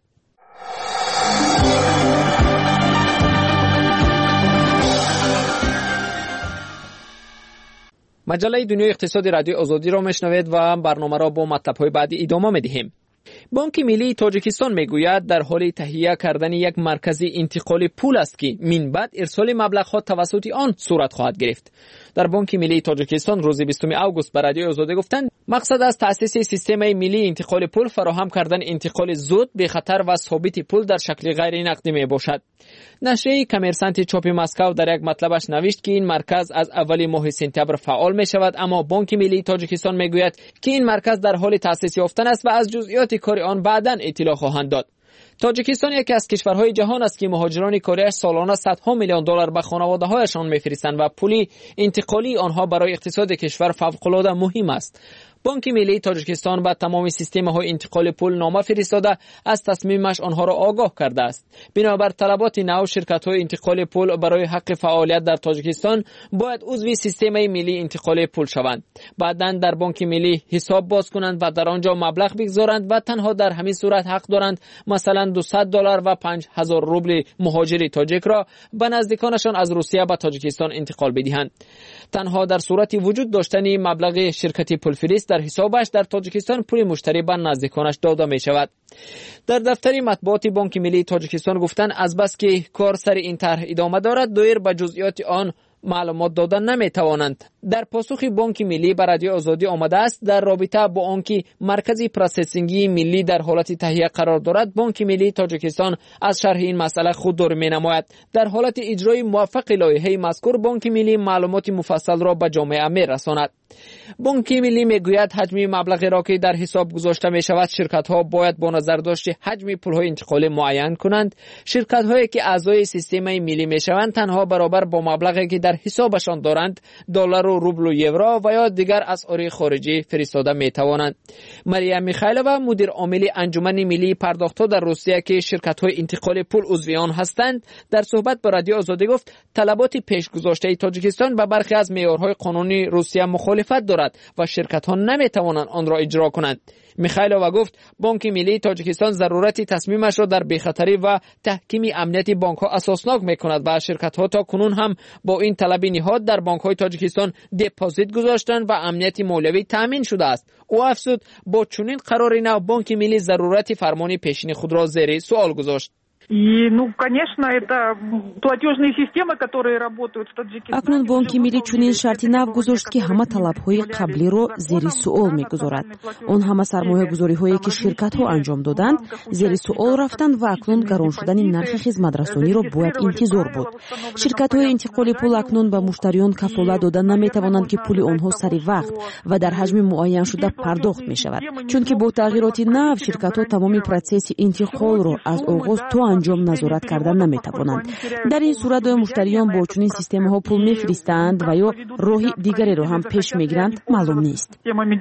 مجله دنیای اقتصادی رادیو آزادی را میشنوید و برنامه را با مطلب‌های بعدی ادامه می‌دهیم. بانک ملی تاجیکستان میگوید در حال تهیه کردن یک مرکز انتقال پول است که من بعد ارسال مبلغ‌ها توسط آن صورت خواهد گرفت. در بانک ملی تاجیکستان روز 20 آگوست به رادیو آزادی گفتند مقصد از تأسیس سیستم ملی انتقال پول فراهم کردن انتقال زود، بی خطر و ثابت پول در شکل غیر نقدی می باشد. نشریه کامرسانت چاپ مسکو در یک مطلبش نوشت که این مرکز از اول ماه سپتامبر فعال می شود، اما بانک ملی تاجیکستان می گوید که این مرکز در حال تأسیس یافتن است و از جزئیات کار آن بعداً اطلاع خواهند داد. تاجیکستان یکی از کشورهای جهان است که مهاجران کاریش سالانه صدها میلیون دلار به خانواده‌هایشان می‌فرستند و پول انتقالی آنها برای اقتصاد کشور فوق‌العاده مهم است. بانک ملی تاجیکستان به تمام سیستم‌های انتقال پول نامه فرستاده از تصمیمش آنها را آگاه کرده است. بنابر طلبات نو شرکت‌های انتقال پول برای حق فعالیت در تاجیکستان باید عضو سیستم ملی انتقال پول شوند. بعداً در بانک ملی حساب باز کنند و در آنجا مبلغ بگذارند و تنها در همین صورت حق دارند مثلا $200 و 5000 روبل مهاجر تاجیک را به نزدیکانشان از روسیه به تاجیکستان انتقال بدهند. تنها در صورت وجود داشتن مبلغ شرکت پولفریست در حسابش در تاجیکستان پول مشتری به نزدیکانش داده می شود. در دفتر مطبوعات بانک ملی تاجیکستان گفتند از بس که کار سر این طرح ادامه دارد دایر به جزئیات آن معلومات دادن نمی توانند. در پاسخ بانک ملی به رادیو آزادی آمده است در رابطه با آنکه مرکز پروسسینگی ملی در حالت تهیه قرار دارد، بانک ملی تاجیکستان از شرح این مسئله خودداری می نماید. در حالت اجرای موفق لایحه مذکور بانک ملی معلومات مفصل را به جامعه می رساند. بانک ملی می گوید حجم مبلغی را که در حساب گذاشته می شود شرکت ها باید با نظر داشت حجم پول های انتقالی معین کنند. شرکت هایی که اعضای سیستم ملی می شوند تنها برابر با مبلغی که در حسابشان دارند دلار و روبل و یورو و یا دیگر اسعار خارجی فرستاده می توانند. مریم میخائیلووا مدیر عامل انجمن ملی پرداخت‌ها در روسیه که شرکت های انتقال پول عضویان هستند در صحبت با رادیو آزادی گفت طلبات پیشگذاشته تاجیکستان به برخی از معیارهای قانونی روسیه مخالفت دارد و شرکت ها نمی توانند آن را اجرا کنند. میخائیلووا گفت بانک ملی تاجیکستان ضرورت تصمیمش را در بی‌خطری و تحکیم امنیت بانک ها اساسناک میکند و شرکت ها تا کنون هم با این طلب نهاد در بانک های تاجیکستان دپوزیت گذاشتند و امنیت مالیوی تامین شده است. او افزود با چنین قراری نو بانک ملی ضرورت فرمان پیشین خود را زیر سوال گذاشت. اکنون بانک ملی چنین شرطی نو گذاشت که همه طلب‌های قبلی را زیر سوال می‌گذارد. آن همه سرمایه‌گذاری‌هایی که شرکت‌ها انجام دادند زیر سوال رفتند و اکنون گران شدن نرخ خدمت‌رسانی را باید انتظار بود. شرکت‌های انتقال پول اکنون به مشتریان کفالت دادن نمی‌توانند که پول آنها سری وقت و در حجم معین شده پرداخت می‌شود. چون که با تغییرات نو شرکت‌ها تمام پروسس انتقال را از آغاز تا انجام نظارت کردن نمی‌توانند. در این صورت مشتریان با چنین سیستم‌ها پول می‌فرستند و یا راه دیگری را هم پیش می‌گیرند معلوم نیست.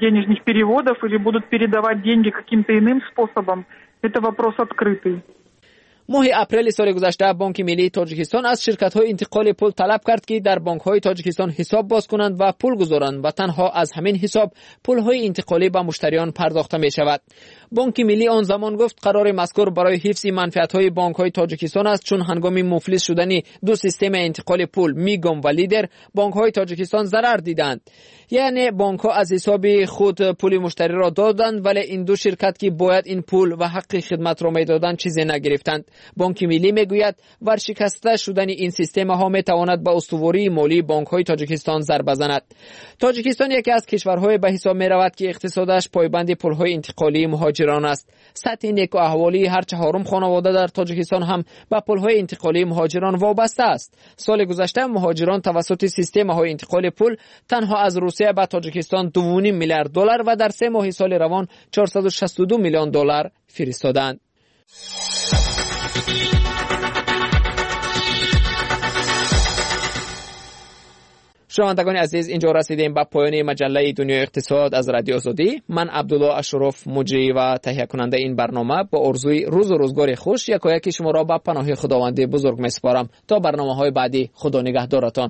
ماه اپریل سال گذشته بانک ملی تاجیکستان از شرکت‌های انتقال پول طلب کرد که در بانک‌های تاجیکستان حساب باز کنند و پول گذارند و تنها از همین حساب پول‌های انتقالی به مشتریان پرداخته می‌شود. بانک ملی آن زمان گفت قرار مذکور برای حفظ منفعت‌های بانک‌های تاجیکستان است، چون هنگام مفلس شدن دو سیستم انتقال پول میگام و لیدر بانک‌های تاجیکستان ضرر دیدند. یعنی بانک‌ها از حساب خود پول مشتری را دادند ولی این دو شرکت که باید این پول و حق خدمت را میدادند چیزی نگرفتند. بانک ملی میگوید ورشکسته شدن این سیستم ها میتواند به استواری مالی بانک‌های تاجیکستان ضربه بزند. تاجیکستان یکی از کشورهای به حساب میرود که اقتصادش پایبند پول‌های انتقالی مهاجران است. سطح نیک و احوالی هر چهارم خانواده در تاجیکستان هم به پول‌های انتقالی مهاجران وابسته است. سال گذشته مهاجران توسط سیستم‌های انتقال پول تنها از روسیه به تاجیکستان 2.5 میلیارد دلار و در 3 ماه سال روان 462 میلیون دلار فرستادند. شنوندگان عزیز، اینجا رسیدیم به پایان مجله دنیای اقتصاد از رادیو آزادی. من عبدالله اشرف مجری و تهیه کننده این برنامه با آرزوی روز و روزگار خوش یکایک شما را به پناه خداوند بزرگ میسپارم. تا برنامه‌های بعدی، خدا نگهدارتان.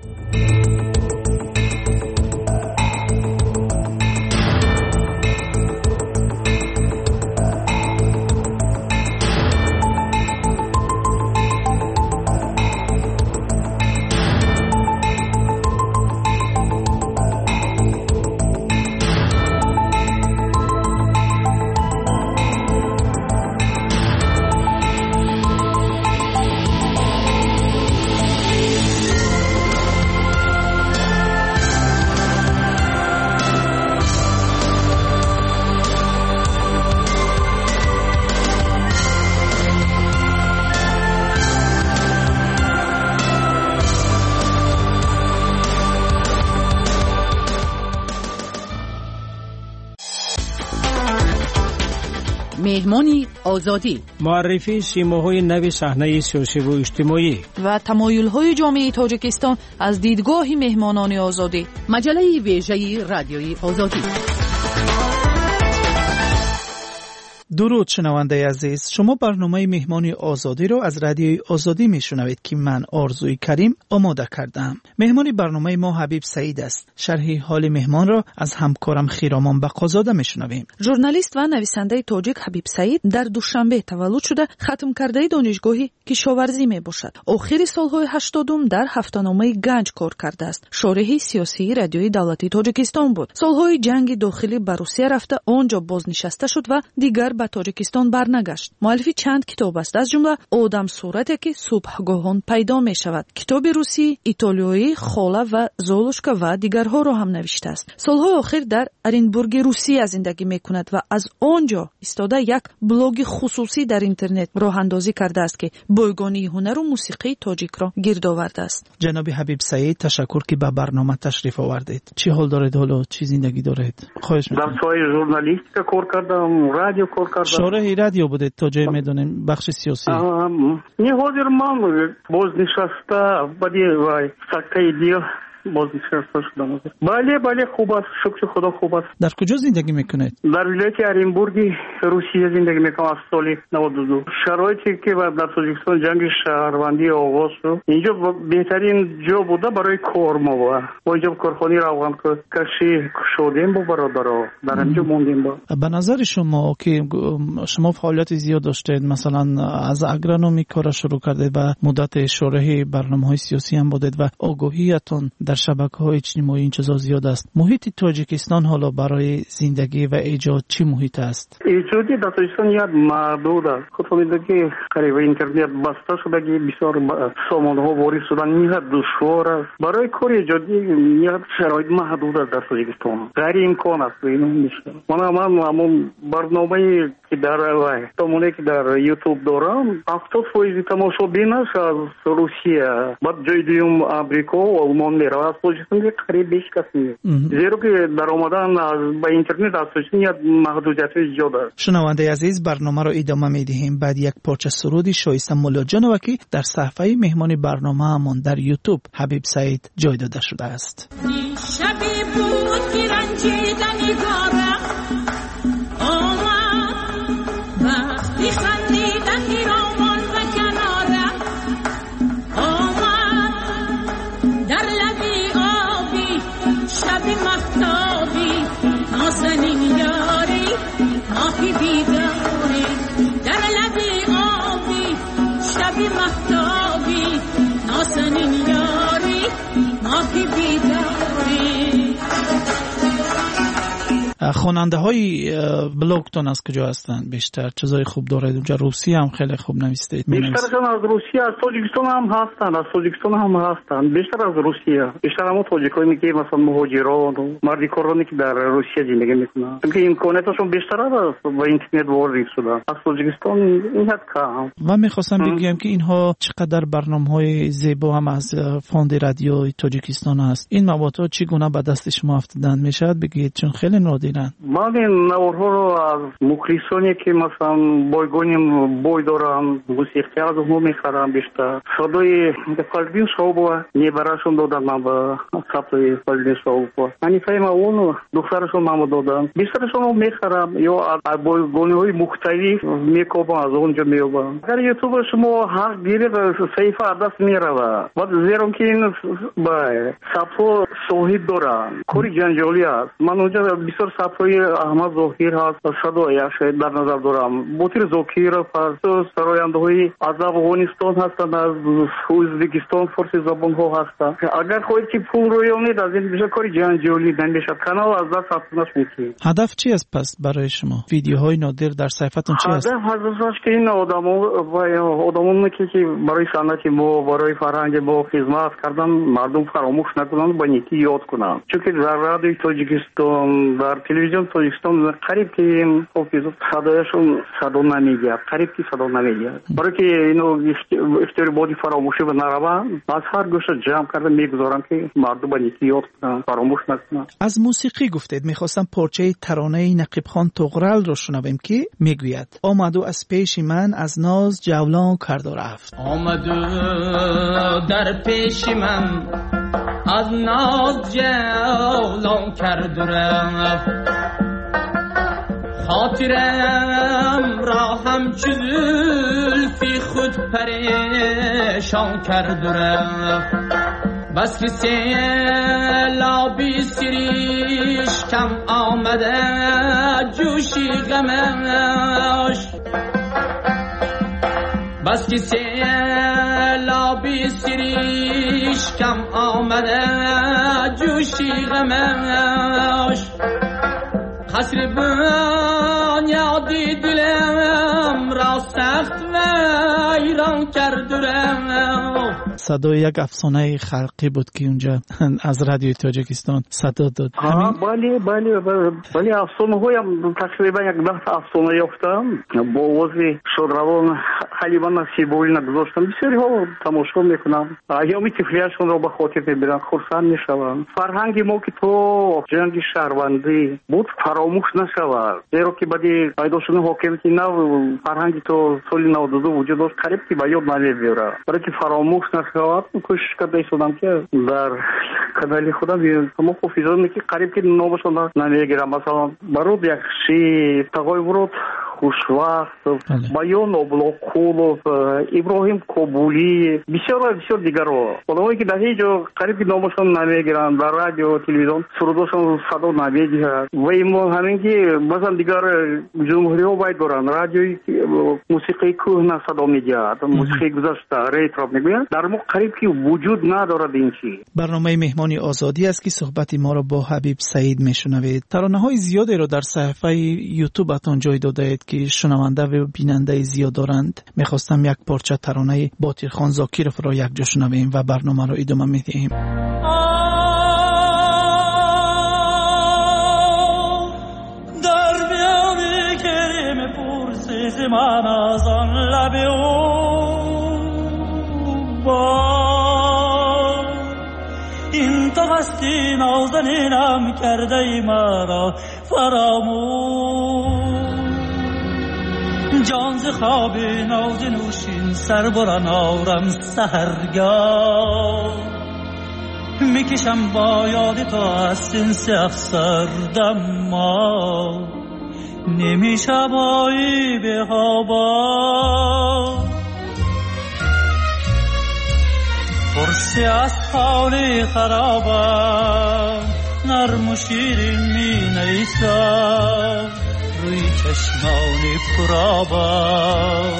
مهمانی آزادی، معرفی سیماهای نو صحنه سیاسی و اجتماعی و تمایل‌های جامعه تاجیکستان از دیدگاه مهمانان آزادی. مجله ویژه رادیوی آزادی. درود شنونده عزیز، شما برنامه مهمان آزادی رو از رادیوی آزادی میشنوید که من آرزوی کریم آماده کردم. مهمان برنامه ما حبیب سعید است. شرح حال مهمان را از همکارم خیرامان بقازاده میشنویم. ژورنالیست و نویسنده تاجیک حبیب سعید در دوشنبه تولد شده، ختم کرده دانشگاهی کشاورزی میباشد. آخر سالهای 80 در هفته‌نامه گنج کار کرده است. شارح سیاسی رادیوی دولتی تاجیکستان بود. سالهای جنگ داخلی به روسیه رفته، آنجا بازنشسته شد و دیگر به تاجیکستان برنگشت. مؤلف چند کتاب است، از جمله آدم صورتی که صبحگاهان پیدا می شود، کتاب روسی، ایتالیایی، خاله و زولوشکا و دیگرها را هم نوشته است. سالهای آخر در ارینبورگ روسیه زندگی می کند و از آنجا ایستاده یک بلاگ خصوصی در اینترنت راه اندازی کرده است که بایگانی هنر و موسیقی تاجیک را گرد آورده است. جناب حبیب سعید، تشکر که به برنامه تشریف آوردید. چی حال دارید؟ حالا چی زندگی دارید؟ خواهش می‌کنم. در سایه ژورنالیستیک کار کردم، رادیو کار کردم. شارح رادیو بودید تا جای میدونیم بخش سیاسی. نه حاضر من بازنشسته بدی وای سکته دیگه بازنشسته شدم. بله خوب است، شکر خدا خوب است. در کجا زندگی میکنید؟ در ولایت ارینبورگ روسیه زندگی میکنم از سال 92. شرایطی که در تاجیکستان جنگ شهروندی آغاز شد، اینجا بهترین جا بوده برای کار ما و اینجا کارخانه روان کشی شدیم با برادرها، در اینجا موندیم. به نظر شما که شما فعالیت زیاد داشتید، مثلا از اگرونومی کار شروع کردید و مدت شارح برنامه‌های سیاسی هم بودید و آگاهیتون در شبکه‌های اجتماعی این چیزا زیاد است. محیط تاجیکستان حالا برای زندگی و ایجاد چی محیط است؟ ایجادی در تاجیکستان یاد محدود است. خودتون که قریب اینترنت بسته شده که بسیار سامانه‌ها وارد شدن میاد دشوار است. برای کار ایجادی یاد شرایط محدود است در تاجیکستان. غیر امکان است اینو میشه. من همون برنامه‌ای که در تمونه که در یوتیوب دارم 70% تماشابینش از روسیه، بعد جای دیگه آمریکا و آلمان میره. از تاجیکستان قریب بیش کسی نیست. زیرا که در آمدن از با اینترنت از تاجیکستان محدودیت زیاد است. شنونده عزیز، برنامه رو ادامه میدهیم بعد یک پارچه سرودی شایسته مولا جانوکی در صفحه مهمان برنامه همون در یوتیوب حبیب سعید جای داده شده است. شبی بود که رنجیدنی گارم آمد وقتی خندیدنی رامان و کنارم آمد در لبی آبی شبی مفتابی نازنین یاری ماهی بیداری در لبی آبی شبی مفتابی نازنین یاری ماهی بیداری. خواننده های بلاگتون از کجا هستند بیشتر؟ چیزای خوب دارید اونجا؟ روسیه هم خیلی خوب نویسید. بیشترشون از روسیه، از تاجیکستان هم هستند، از تاجیکستان هم هستند. بیشتر از روسیه، بیشتر هم تاجیکایی که مثلا مهاجران و مردی کارانی که در روسیه زندگی میکنن، چون امکاناتشون بیشتر است و اینترنت وارد شدن. از تاجیکستان این حد کم. و میخواستم بگم که اینها چقدر برنامه‌های زیبا هم از فوند رادیو تاجیکستان هست. این مواد چگونه به دست شما افتادن میشه بگید؟ چون خیلی نادر. من این نوارها رو از مخلصانی که مثلا بایگانیم بای دارم، موسیقی از اونها میخرم. بیشتر صدای فالبین شاوب و نیبراشون دادن من به ثبت فالبین شاوب و انیفای ما اونو دخترشون من دادن. بیشترشون رو میخرم یا از بایگانی های مختلف میکوبم، از اونجا میوبم. اگر یوتیوب شما حق گیرید صحیفه دست میره و زیرا که این ثبت صحیح دارن کاری جنجالی است. من اونجا بسیار صفای احمد ظاهر هست، صدایش در نظر دارم. بوتیر زاکیر فارسی سراینده های از افغانستان هستند، از ازبکستان فارسی زبان ها هستند. اگر خواهید که پول رویانید از این بیشتر کاری جنجالی نمیشه. کانال از دست رفتنش میشه. هدف چی است پس برای شما؟ ویدیوهای نادر در صفحتون چی است؟ هدفش که این آدمانی که برای صنعت ما، برای فرهنگ ما خدمت کردن مردم فراموش نکنند، با نیکی یاد کنند. چون که در رادیو تاجیکستان، در تلویزیون تاجیکستان قریب که این صدایشون صدا نمیگه، قریب که صدا نمیگه. برای که اینو افتاری بادی فراموشی و نروند، از هر گوشه جمع کرده میگذارن که مردم با نیکی یاد کنن، فراموش نکنن. از موسیقی گفتید، میخواستم پارچه ترانه نقیب خان طغرل رو شنویم که میگوید آمد و از پیش من از ناز جولان کرد و رفت. آمد در پیش من از ناز جولان کرد و رفت. خاطرم را همچو زلفی خود پریشان کرد و رفت بس که سیلابی سریش کم آمده جوشی غمش بس که سیلابی سریش کم آمده جوشی غمش قصر بنیادی دلم را سخت ویران کرد و صدای یک افسانه خلقی بود که اونجا از رادیوی تاجیکستان صدا داد. بله افسانه هایم تقریبا 10 افسانه یافتم با آواز شادروان حلیما نصیبوی نگذاشتم. بسیاری ها تماشا میکنم، ایام طفلیتشون را به خاطر میبرن، خرسند میشوند. فرهنگ ما که تو جنگ شهروندی بود فراموش نشود، زیرا که بعدی پیدا شدن حاکمیت نو فرهنگ تو سال 92 وجود داشت قریب که به یاد نمیاره. برای که فراموش نشود کوشش کرده شدم که در کانال خودم تمام حافظان که قریب که نامشون نمیگیرم. مثلا برود یک شی تقای ورود خوشوقت، بیان ابلاقولов، ابراهیم کابولی، بسیار دیگر ها اونایی که در هیچ جا قریب که نامشون نمیگیرن، در رادیو تلویزیون سرودشون صدا نمیگیرد. و این همین که مثلا دیگر جمهوری ها باید دارن رادیوی موسیقی کهنه صدا میگیرد، موسیقی گذشته ریتراب میگوید، در ما قریب که وجود ندارد این چی. برنامه مهمانی آزادی است که صحبت ما را با حبیب سعید میشنوید. ترانه های زیادی را در صفحه یوتیوبتان جای داده اید که شنونده و بیننده زیاد دارند. میخواستم یک پارچه ترانه باطل خان زاکیروف را یک جا شنویم و برنامه را ادامه میدهیم. در میان کریم پرسیز من از آن لب او با این تو هستی نازنینم کرده ای مرا فراموش جان ز خواب ناز نوشین سر بران آرم سحرگاه میکشم با یاد تو از سنس افسردم ما نمیشبایی به هوا پرسی از حال خرابم نرم و شیرین می نیسم روی چشمان پرآبم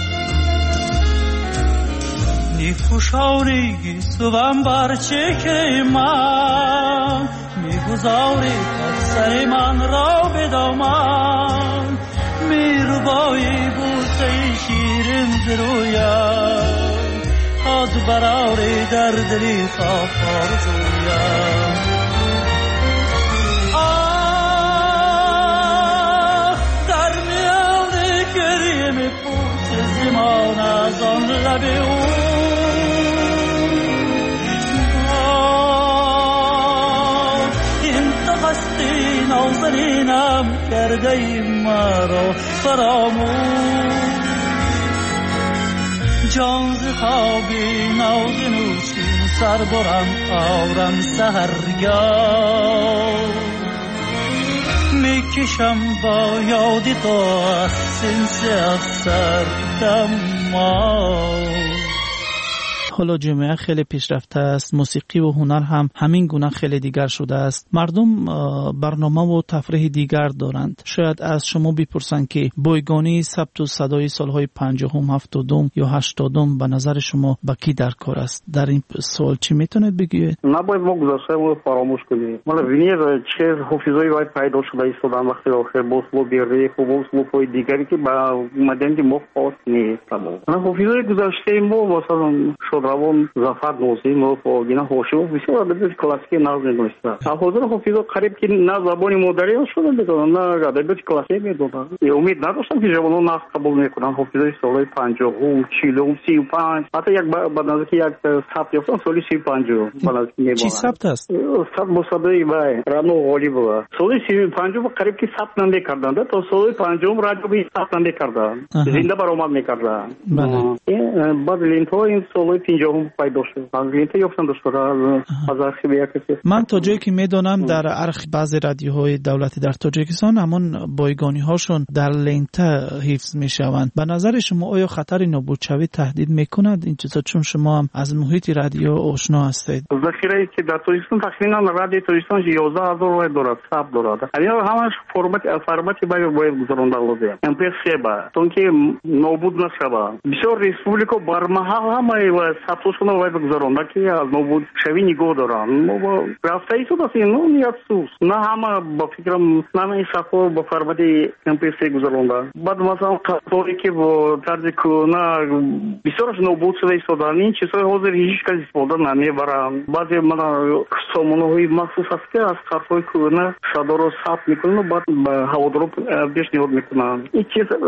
نیفوشانی گیسوم بر چکه من میگذاری سر من را به دامن میروبایی بوسه شیرین زرویم از براری در دلی صاف آرزویم در میان کریم پوچ زمان از آن لب او این تو هستی نازنینم کرده ای مرا فراموش جان ز خوابی ناز نوشین سر برم آرم سحرگاه میکشم با یادی تو از سنس افسردم ما. حالا جامعه خیلی پیشرفته است، موسیقی و هنر هم همین گونه خیلی دیگر شده است. مردم برنامه و تفریح دیگر دارند. شاید از شما بپرسند که بایگانی ثبت و صدای سالهای 50 70 یا 80 به نظر شما با کی در کار است؟ در این سوال چی میتونید بگید؟ نباید ما گذشته رو فراموش کنیم. مالا ببینید چه حافظه‌ای باید پیدا شده ایستادن وقتی آخر با اسلوب ریخ و با اسلوب‌های دیگری که با مدنی ما خاص نیست. حافظه‌های گذشته ما مثلا روان زفر نوزیم و گینا هوشو بسیار ادبیات کلاسیک ناز می‌دونستند. حاضر حافظا قریب که نه زبان مادری شده بدون نه ادبیات کلاسیک می‌دونن. امید نداشتم که جوانان ناز قبول می‌کنن. حافظای سالهای 50 40 35 حتی یک بعد یک ثبت یافتن سال 35 بالا می‌برن. چی ثبت است؟ ثبت مصدقی بای رانو غالیب بود. سال 35 قریب که ثبت نمی‌کردند تا سال 50 رادیو به ثبت نمی‌کردند. زنده برآمد می‌کردند. بعد لینتو این سال 50 پیدا شد. از لینت یافتم دوستان از آرشیو یک. من تا جایی که میدونم در ارخ بعضی رادیوهای دولتی در تاجیکستان همون بایگانی هاشون در لینت حفظ میشوند. به نظر شما آیا خطر نابودشوی تهدید میکند این چیزا، چون شما هم از محیط رادیو آشنا هستید؟ ذخیره که در تاجیکستان تقریبا رادیو تاجیکستان 11000 دارد، ثبت دارد. اینا همش فرمتی باید گذرانده لازم. MP3 با چون که نابود نشود. بسیار ریسپوبلیکا برمحل همه و ثبتشون باید گذرانده که از نابود شوی نگاه دارن. ما رفته ای شده اینو نیت سوز. نه همه با فکرم نه سفر با فرمت MP3 گذرانده. بعد مثلا قطعی که با طرز کنه بسیارش نابود شده ایستادن. این چیزهای حاضر هیچ کسی استفاده نمیبرن. بعضی من سامانه‌های مخصوص هست که از قطعی کنه صدا رو ثبت میکنن و بعد به هوادارا پیشنهاد میکنن. این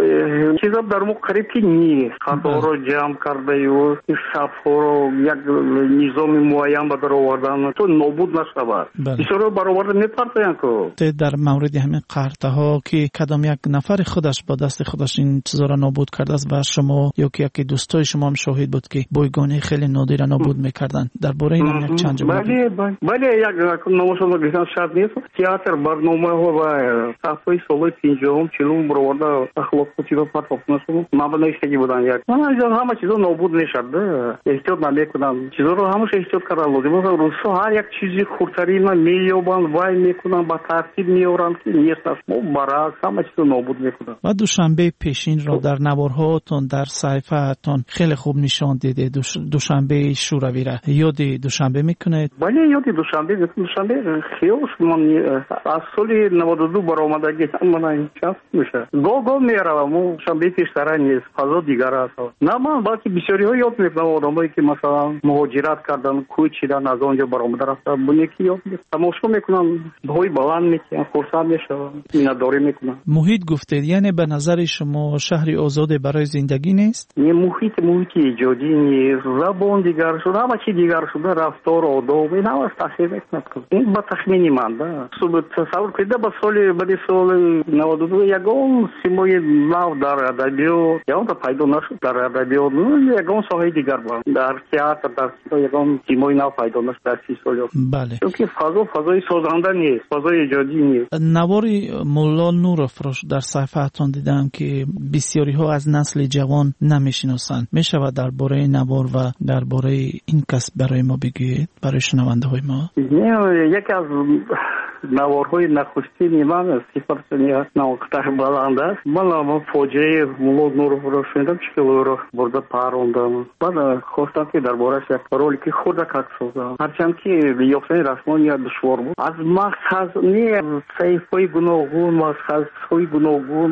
چیزا در ما قریب که نیست. قطعا رو جمع کرده و این صفحه رو یک نظام معین به در آوردن تو نابود نشود. بسیار برآورده میپرسن که در مورد همین قرطه ها که کدام یک نفر خودش با دست خودش این چیزا را نابود کرده است و شما یا که یکی دوستای شما هم شاهد بود که بایگانی خیلی نادر نابود میکردن. درباره این هم یک چند جمله بله یک نمایشنامه گفتن شرط نیست. تئاتر برنامه ها و صفحه سال 50 40 برآورده اخلاق چیزا پاتوق نشون مبنای شدی بودن یک. من همه چیزا نابود نشده. احتیاط نمیکنم. چیزا رو همش احتیاط کردن لازم است. روسا هر یک چیزی خردترین مییابن وای میکنن با ترتیب میورن که نیست است. ما برای همه چیزا نابود میکنن. و دوشنبه پیشین را در نوارهاتون در صحیفه‌تون خیلی خوب نشان دیده. دوشنبه شوروی را یاد دوشنبه میکنید؟ بله یاد دوشنبه خیلی من از سال 92 برآمدگی من این چند میشه. گاه میرم شنبه پیشتر نیست. فضا دیگر است. نه من باقی بسیاری ها یاد میکنم آدمایی که مثلا مهاجرت کردن کوچیدن از آنجا برآمده رفتن بونی که یاد میکنم تماشا میکنم بهای بلند میکنم خرسند میشم مینداری میکنم. محیط گفتید یعنی به نظر شما شهری آزاد برای زندگی نیست؟ نه محیط ایجادی نیست. زبان دیگر شده همه چی دیگر شده رفتار آداب این همه تاثیر میکنه. این با تخمینی من ده تصور کنید با سال 92 یگان سیمای نو در ادبیات یا اون پیدا نشد در ادبیات یگان ساحه دیگر بود در تئاتر در یگان سیمای نو پیدا نشد در 30 سال. بله چون که فضای سازنده نیست فضای ایجادی نیست. نواری مولا نورافروش در صفحه‌تون دیدم که بسیاری ها از نسل جوان نمیشناسند. میشود درباره نوار و درباره این کسب برای ما بگید برای شنونده های ما؟ یکی از نوارهای نخستین من صفر نوقتر بلند است. من فوجه مولا نورافروش شدم چکه رو برده پاروندم. بعد خواستم که دربارش یک رولی که خود کات سازم. هرچند که یافتن رسمانی دشوار بود. از مقصد نه صحیفه‌های گوناگون مقصدهای گوناگون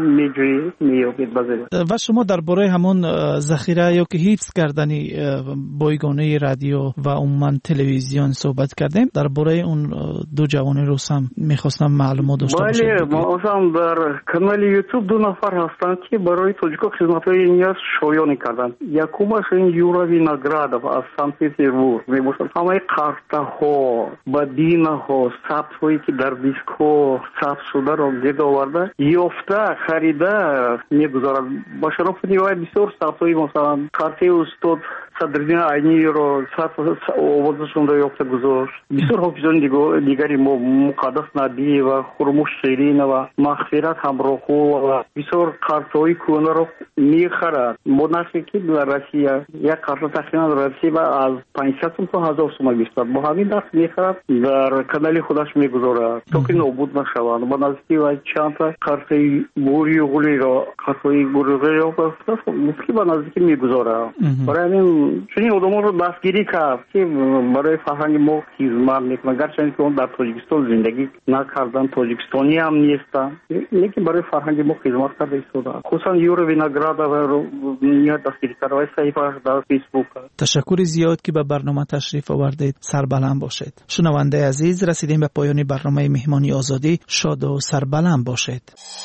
میابید بازه. و شما درباره همون ذخیره یا که حفظ کردنی بایگانی رادیو و عموما تلویزیون صحبت کردیم. درباره اون دو جوان روس هم میخواستم معلومات داشته باشم. بله مثلا در کانال یوتیوب دو نفر هستند که برای تاجیکا خدمت‌های نیاز شایانی کردند. یکمش این یورا وینоградов از سنت پترزبورگ میباشد. همه قرطه ها بدینه ها ثبت هایی که در دیسک ها ثبت شده را گرد آورده یافته خریده میگذارد. با شرف نیوای بسیار ثبت های مثلا قرطه استاد صدرالدین عینی رو آوازشون رو یافته گذاشت. بسیار حافظان دیگری مقدس نبی و خرموش شیرین و مغفرت همراهو و بسیار قرطه‌های کهنه رو میخرد. با نرخی که در روسیه یک قرطه تقریبا در روسیه از 500 تا 1000 سوم بیشتر با همین نرخ میخرد در کانال خودش میگذارد تا که نابود نشوند. با نزدیکی و چند تا قرطه گوری و گلی را قرطه گوری را گفتی با نزدیکی میگذارد. برای همین چنین آدم رو دستگیری کرد که برای فرهنگ ما خدمت میکنن. گرچه که اون در تاجیکستان زندگی نکردن تاجیکستانی هم نیستن لیکن برای فرهنگ ما خدمت کرده ایستادن. خصوصا یورا وینоградов رو نیت دستگیری کرده و صحیفه در فیسبوک. تشکر زیاد که به برنامه تشریف آوردید. سربلند باشید. شنونده عزیز رسیدیم به پایان برنامه مهمانی آزادی. شاد و سربلند باشید.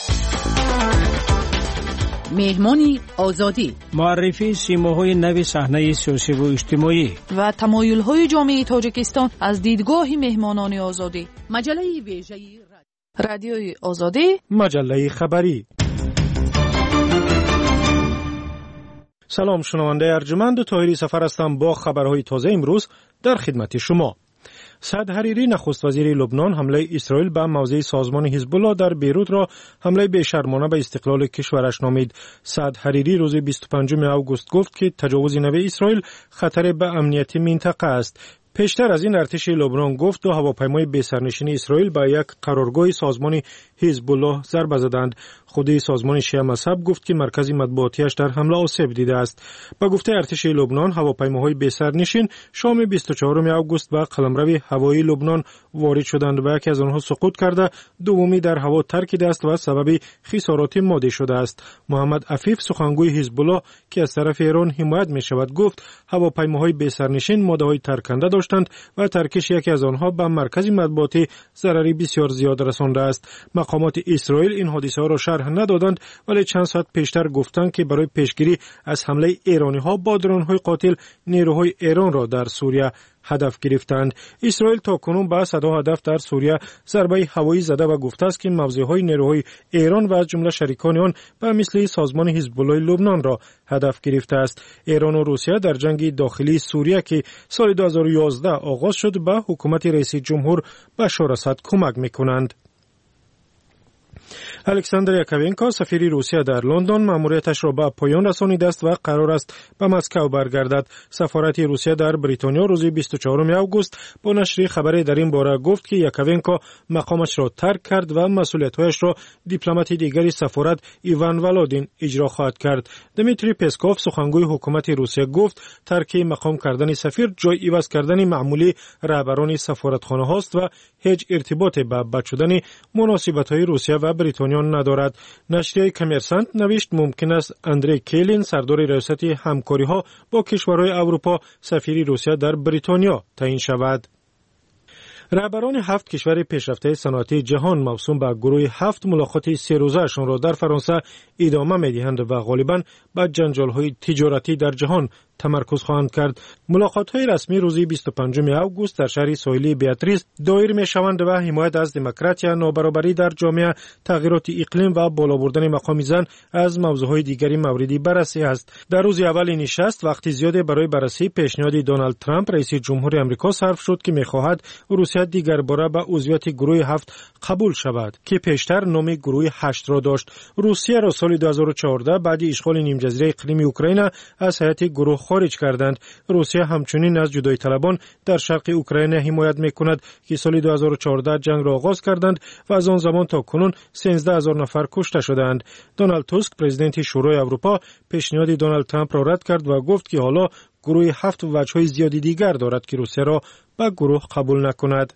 مهمانی آزادی معرفی سیماهای نو صحنه سیاسی و اجتماعی و تمایل‌های جامعه تاجیکستان از دیدگاه مهمانان آزادی. مجله ویژه رادیوی آزادی، مجله خبری. سلام شنونده ارجمند، طاهری سفر هستم با خبرهای تازه امروز در خدمت شما. سعد حریری نخست وزیر لبنان حمله اسرائیل به موضع سازمان حزب الله در بیروت را حمله بی‌شرمانه به استقلال کشورش نامید. سعد حریری روز 25 آگوست گفت که تجاوز نوع اسرائیل خطر به امنیت منطقه است. پیشتر از این ارتش لبنان گفت دو هواپیمای بی‌سرنشین اسرائیل به یک قرارگاه سازمان حزب الله ضربه زدند. خود سازمان شیعه مذهب گفت که مرکز مطبوعاتیش در حمله آسیب دیده است. به گفته ارتش لبنان هواپیماهای بی‌سرنشین شام 24 آگوست به قلمرو هوایی لبنان وارد شدند و یکی از آنها سقوط کرده، دومی در هوا ترکیده است و سبب خسارات مادی شده است. محمد عفیف سخنگوی حزب الله که از طرف ایران حمایت می شود گفت هواپیماهای بی‌سرنشین ماده‌های ترکنده داشتند و ترکش یکی از آنها به مرکز مطبوعاتی ضرری بسیار زیاد رسانده است. مقامات اسرائیل این حادثه ها را شرح ندادند، ولی چند ساعت پیشتر گفتند که برای پیشگیری از حمله ایرانی ها با درون‌های قاتل نیروهای ایران را در سوریه هدف گرفتند. اسرائیل تاکنون به صدها هدف در سوریه ضربه هوایی زده و گفته است که موضع‌های نیروهای ایران و از جمله شریکان آن به مثل سازمان حزب الله لبنان را هدف گرفته است. ایران و روسیه در جنگ داخلی سوریه که سال 2011 آغاز شد به حکومت رئیس جمهور بشار اسد کمک می‌کنند. الکساندر یاکوونکو سفیر روسیه در لندن مأموریتش را به پایان رسانیده است و قرار است به مسکو برگردد. سفارت روسیه در بریتانیا روز 24 آگوست با نشر خبری در این باره گفت که یاکوونکو مقامش را ترک کرد و مسئولیت‌هایش را دیپلمات دیگری سفارت ایوان ولادین اجرا خواهد کرد. دمیتری پسکوف سخنگوی حکومت روسیه گفت ترک مقام کردن سفیر جای عوض کردن معمولی رهبران سفارتخانه هاست و هیچ ارتباطی به بد شدن مناسبت‌های روسیه و بریتانیا ندارد. نشریه کمرسانت نوشت ممکن است اندری کیلین سردار ریاست همکاری‌ها با کشورهای اروپا سفیر روسیه در بریتانیا تعیین شود. رهبران 7 کشور پیشرفته صنعتی جهان موسوم به گروه 7 ملاقات 3 روزه‌شان را در فرانسه ادامه می‌دهند و غالباً به جنجال‌های تجارتی در جهان تمرکز خواهند کرد. ملاقات‌های رسمی روز 25 آگوست در شهر ساحلی بیاتریس دایر می‌شوند و حمایت از دموکراسی، نابرابری در جامعه، تغییرات اقلیم و بالا بردن مقام زن از موضوعهای دیگری موردی بررسی است. در روز اول نشست وقتی زیاد برای بررسی پیشنهاد دونالد ترامپ رئیس جمهور آمریکا صرف شد که می‌خواهد روسیه دیگر باره به عضویت گروه 7 قبول شود که پیشتر نام گروه 8 را داشت. روسیه را سال 2014 بعد اشغال نیم جزیره اقلیمی اوکراین از هیئت گروه خارج کردند. روسیه همچنین از جدایی طلبان در شرق اوکراین حمایت می‌کند که سال 2014 جنگ را آغاز کردند و از آن زمان تا کنون 13000 نفر کشته شدند. دونالد توسک پرزیدنت شورای اروپا پیشنهاد دونالد ترامپ را رد کرد و گفت که حالا گروه 7 وجه‌های زیادی دیگر دارد که روسیه را به گروه قبول نکند.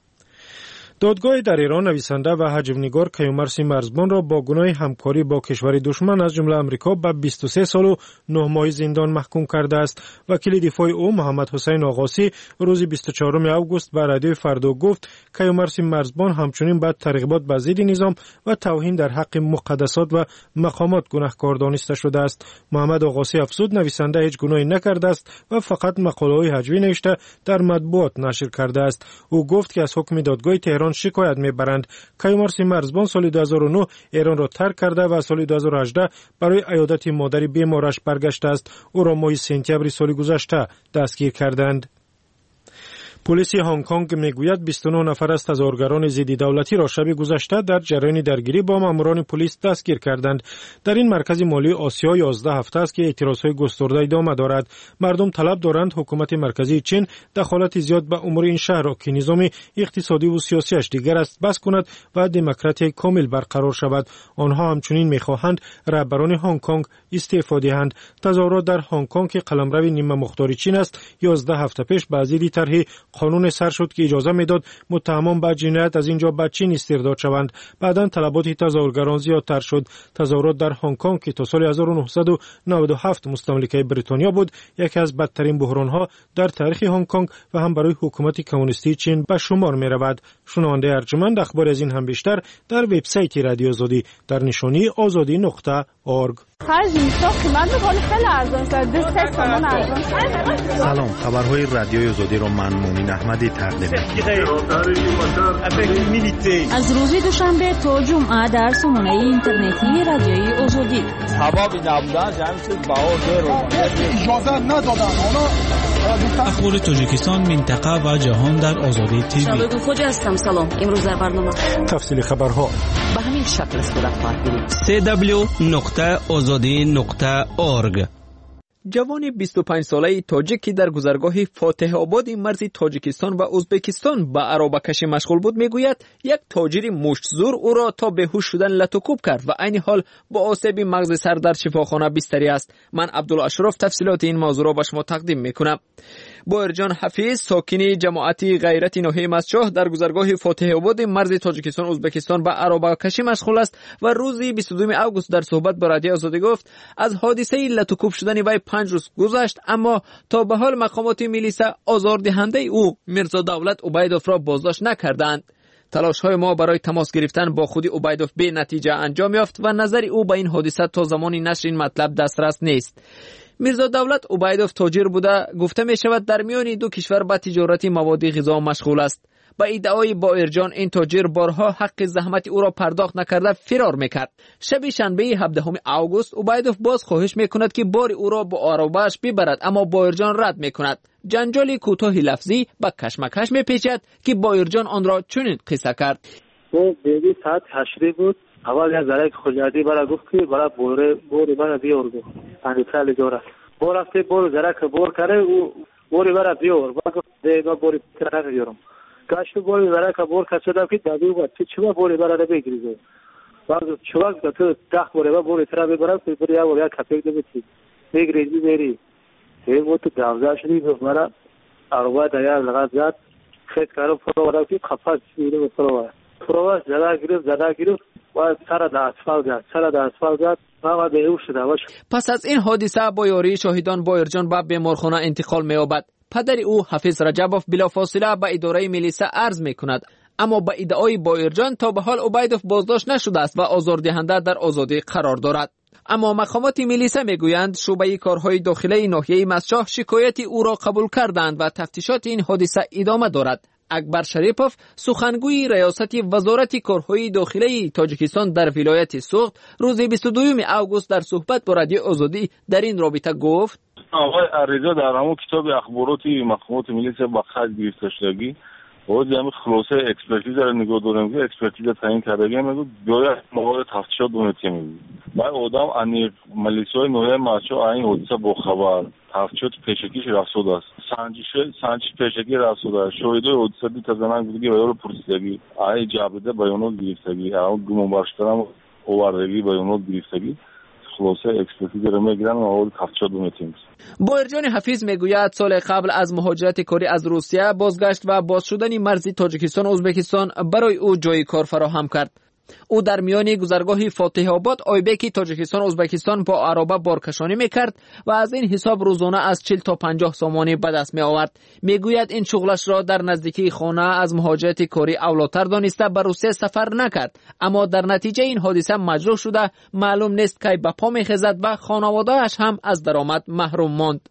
دادگاه در ایران نویسنده و حجب‌نگار کیومرث مرزبان را با گناه همکاری با کشور دشمن از جمله آمریکا به 23 سال و 9 ماه زندان محکوم کرده است. وکیل دفاع او محمد حسین آقاسی روز 24 آگوست به رادیو فردا گفت کیومرث مرزبان همچنین به ترغیبات به ضد نظام و توهین در حق مقدسات و مقامات گناهکار دانسته شده است. محمد آقاسی افزود نویسنده هیچ گناهی نکرده است و فقط مقاله‌های حجوی نوشته در مطبوعات نشر کرده است. او گفت که از حکم دادگاه تهران شکایت میبرند. کیومرث مرزبان سال 2009 ایران را ترک کرده و سال 2018 برای عیادت مادر بیمارش برگشته است. او را ماه سپتامبر سال گذشته دستگیر کردند. پلیس هنگ کنگ میگوید 29 نفر از تظاهرگران ضد دولتی را شب گذشته در جریان درگیری با ماموران پلیس دستگیر کردند. در این مرکز مالی آسیا 11 هفته است که اعتراضهای گسترده ادامه دارد. مردم طلب دارند حکومت مرکزی چین دخالت زیاد به امور این شهر را که نظام اقتصادی و سیاسیش دیگر است بس کند و دموکراسی کامل برقرار شود. آنها همچنین میخواهند رهبران هنگ کنگ استعفا دهند. تظاهرات در هنگ کنگ که قلمرو نیمه مختار چین است 11 هفته پیش به ضد طرح قانون سر شد که اجازه میداد متهمان به جنایت از اینجا به چین استرداد شوند. بعداً طلبات تظاهرگران زیادتر شد. تظاهرات در هنگ کنگ که تا سال 1997 مستملکه بریتانیا بود یکی از بدترین بحران‌ها در تاریخ هنگ کنگ و هم برای حکومت کمونیستی چین به شمار می‌رود. شنونده ارجمند اخبار از این هم بیشتر در وبسایت رادیو آزادی در نشانی azadi.org خرج میشه قیمت میکنه خیلی ارزان شد 2 تومان ارزان. سلام، خبرهای رادیوی آزادی رو من مومین احمدی تقدیم از روز دوشنبه تا جمعه در سامانه اینترنتی رادیوی آزادی. هوا نبودن جمعی چیز بهار اجازه ندادن. اخبار تاجیکستان، منطقه و جهان در آزادی تیوی. شالوی خوجا هستم. سلام. امروز در برنامه تفصیل خبرها به همین شکل صورت خواهد بود. www.azadi.org. جوان 25 ساله تاجیکی در گذرگاه فاتح آباد مرز تاجیکستان و ازبکستان به عرابه کشی مشغول بود میگوید یک تاجر مشتزور او را تا بیهوش شدن لطوکوب کرد و عین حال با آسیب مغز سر در شفاخانه بستری است. من عبدالاشرف تفصیلات این موضوع را به شما تقدیم میکنم. باهرجان حفیظ ساکن جماعتی غیرت ناحیه مسجح در گذرگاه فاتح آباد مرز تاجیکستان ازبکستان به عرابه کشی مشغول است و روز 22 آگوست در صحبت با رادیو آزادی گفت از حادثه لطوکوب شدن وی 5 روز گذشت، اما تا به حال مقامات میلیسا آزاردهنده او میرزا دولت عبیدوف را بازداشت نکردند. تلاش‌های ما برای تماس گرفتن با خود عبیدوف به نتیجه انجام یافت و نظر او به این حادثه تا زمانی نشر این مطلب دسترس نیست. میرزا دولت عبیدوف تاجر بوده گفته می شود در میان دو کشور به تجارت مواد غذا مشغول است. با ادعای باهرجان این تاجر بارها حق زحمت او را پرداخت نکرده فرار میکرد. شب شنبه 17 آگوست عبیدوف باز خواهش میکند که بار او را با عربه‌اش ببرد، اما باهرجان رد میکند. جنجال کوتاه لفظی با کشمکش میپیچد که باهرجان آن را چنین قصه کرد. او دیگه ساعت 8 بود. اول از زرک خجاتی برای گفت که برای بوری برای بیار گفت اندیترالی داره بور رفته بور زرک بور کرده او بوری برای بیار گفت دیگه بوری ترک بیارم کاش بوری زرک بور کشیدم که دادی بود چه بوری برای بگیری بعد چوبک تو تخت بوری ترک ببرم که بوری یا کپیک دبیتی بگیری بری این بود داوزا شدی گفت مرا اروا دایا لگات زد خیت کارو فرو که قفس میره فرو زدا گرفت و سر در اسفال زد و بیهوش شد. پس از این حادثه با یاری شاهدان باهرجان به بیمارخانه انتقال می‌یابد. پدر او حفیظ رجبوف بلافاصله به اداره میلیسا عرض می‌کند، اما با ادعای باهرجان تا به حال عبیدوف بازداشت نشده است و آزاردهنده در آزادی قرار دارد. اما مقامات میلیسا میگویند شعبه کارهای داخلی ناحیه مسجح شکایت او را قبول کردند و تفتیشات این حادثه ادامه دارد. اکبر شریپوف سخنگوی ریاست وزارت کارهای داخلی تاجیکستان در ولایت سوخت روز 22 آگوست در صحبت با رادیو آزادی در این رابطه گفت آقای عریضه در همون کتاب اخباراتی مقامات میلیسا با خرج گرفته شدگی و جمع خلاصه اکسپرتیز را نگاه دارم که اکسپرتیز تعیین کردگی میگه باید موارد تفتیشات دونتی میگه بعد آدم انی ملیسای نوعی ماچو این حادثه با خبر تفتیشات پیشگیش رسول است سنجش پیشگی رسول است شاهدای حادثه دو تا زنان بودگی و یارو پرسیدگی ای جابده بیانات گرفتگی اون گمان برشترم آوردگی بیانات گرفتگی خلاصه اکسپرتیز را میگیرن و موارد تفتیشات دونتی میگه. باهرجان حفیظ میگوید سال قبل از مهاجرت کاری از روسیه بازگشت و باز شدن مرز تاجیکستان ازبکستان برای او جای کار فراهم کرد. او در میان گذرگاه فاتح آباد آیبک تاجیکستان ازبکستان با عربه بارکشانی میکرد و از این حساب روزانه از 40 تا 50 سامانی به دست می آورد. میگوید این شغلش را در نزدیکی خانه از مهاجرت کاری اولاتر دانسته به روسیه سفر نکرد، اما در نتیجه این حادثه مجروح شده معلوم نیست کی به پا میخیزد و خانواده‌اش هم از درآمد محروم ماند.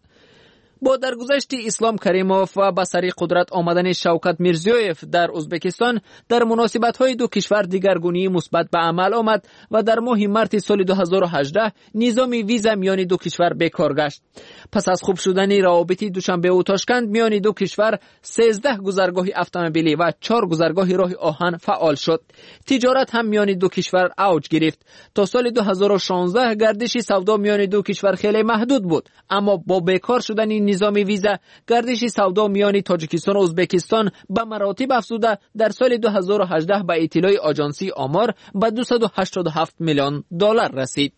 با درگذشت اسلام کریموف و به سر قدرت آمدن شوکت میرزیویف در ازبکستان در مناسبت‌های دو کشور دیگرگونی مثبت به عمل آمد و در ماه مارس سال 2018 نظام ویزا میان دو کشور بیکار گشت. پس از خوب شدن روابط دوشنبه و تاشکند میان دو کشور 13 گذرگاه اتومبیلی و 4 گذرگاه راه آهن فعال شد. تجارت هم میان دو کشور اوج گرفت. تا سال 2016 گردش سودا میان دو کشور خیلی محدود بود، اما با بیکار شدن نظام ویزا گردش سودا میان تاجیکستان و ازبکستان به مراتب افزوده در سال 2018 به اطلاع آژانسی آمار به 287 میلیون دلار رسید.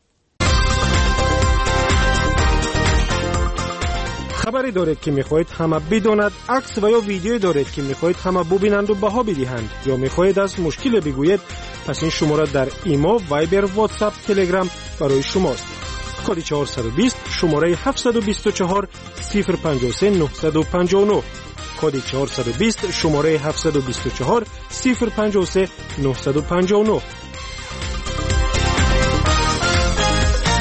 خبری دارید که میخواهید همه بداند، عکس و یا ویدیویی دارید که میخواهید همه ببینند و بها بدهند، یا میخواهید از مشکل بگویید، پس این شماره در ایمو، وایبر، واتساپ، تلگرام برای شماست. کد 420 شماره 724 053 959 کد 420 شماره 724 053 959.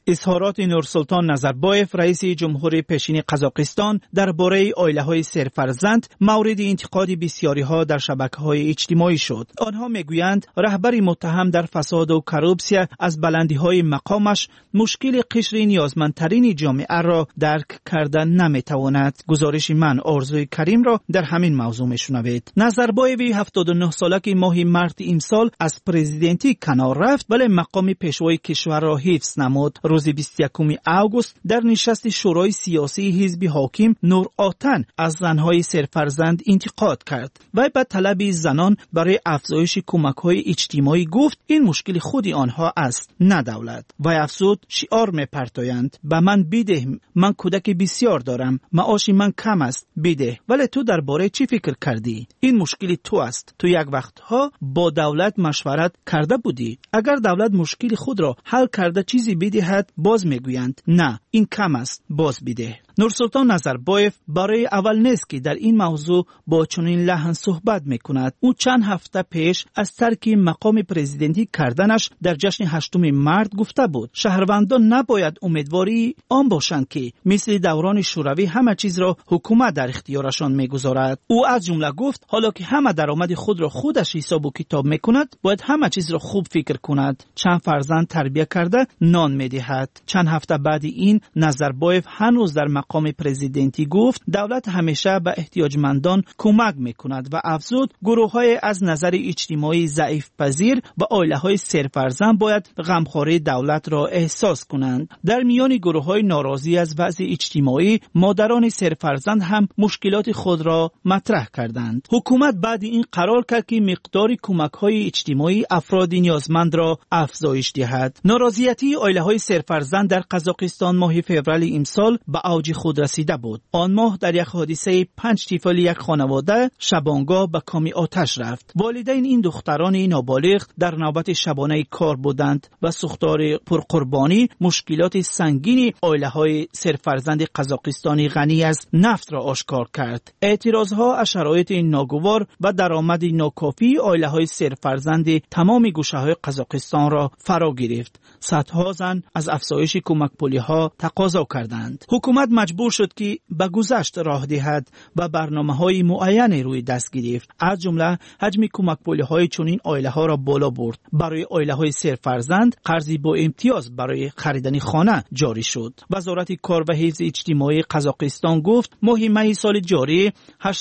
اظهارات نورسلطان نظربایف رئیس جمهوری پیشین قزاقستان درباره عائله‌های سرفرزند مورد انتقاد بسیاری‌ها در شبکه‌های اجتماعی شد. آنها میگویند رهبر متهم در فساد و کروپسیا از بلندی‌های مقامش مشکل قشر نیازمندترین جامعه را درک کردن نمی‌تواند. گزارش من آرزوی کریم را در همین موضوع میشنوید. نظربایف 79 ساله که ماه مارس امسال از پرزیدنتی کنار رفت ولی مقام پیشوای کشور را حفظ نمود. روز 21 آگوست در نشست شورای سیاسی حزب حاکم نور آتن از زنهای سرفرزند انتقاد کرد. وی به طلب زنان برای افزایش کمک‌های اجتماعی گفت این مشکل خود آنها است نه دولت. وی افزود شعار می‌پرتایند به من بده، من کودک بسیار دارم، معاش من کم است، بده. ولی تو درباره چی فکر کردی؟ این مشکل تو است. تو یک وقتها با دولت مشورت کرده بودی. اگر دولت مشکل خود را حل کرده چیزی بدهد باز میگویند نه این کم است، باز بده. نورسلطان نظربایف برای اول نیست که در این موضوع با چنین لحن صحبت میکند. او چند هفته پیش از ترک مقام پرزیدنتی کردنش در جشن 8 مارس گفته بود شهروندان نباید امیدواری آن باشند که مثل دوران شوروی همه چیز را حکومت در اختیارشان میگذارد. او از جمله گفت حالا که همه درآمد خود را خودش حساب و کتاب میکند باید همه چیز را خوب فکر کند. چند فرزند تربیت کرده نان میدهد. چند هفته بعد این نظربایف هنوز در مقام پرزیدنتی گفت دولت همیشه به احتیاجمندان کمک میکند و افزود گروه‌های از نظر اجتماعی ضعیف پذیر و عائله‌های سرفرزند باید غمخواری دولت را احساس کنند. در میان گروه‌های ناراضی از وضع اجتماعی مادران سرفرزند هم مشکلات خود را مطرح کردند. حکومت بعد این قرار کرد که مقدار کمک‌های اجتماعی افراد نیازمند را افزایش دهد. ناراضیتی عائله‌های سرفرزند در قزاقستان ماه فوریه امسال به اوج خود رسیده بود. آن ماه در یک حادثه 5 طفل یک خانواده شبانگاه به کام آتش رفت. والدین این دختران نابالغ در نوبت شبانه کار بودند و سوختار پرقربانی مشکلات سنگین عائله‌های سرفرزند قزاقستانی غنی از نفت را آشکار کرد. اعتراضها از شرایط ناگوار و درآمد ناکافی عائله‌های سرفرزند تمام گوشه‌های قزاقستان را فرا گرفت. صدها زن از افزایش کمک پولی‌ها تقاضا کردند. حکومت مجبور شد که به گذشت راه دهد و برنامه‌های معینی روی دست گرفت. از جمله حجم کمک پولی‌های چنین عائله‌ها را بالا برد. برای عائله‌های سرفرزند قرضی با امتیاز برای خریدن خانه جاری شد. وزارت کار و حفظ اجتماعی قزاقستان گفت ماه می سال جاری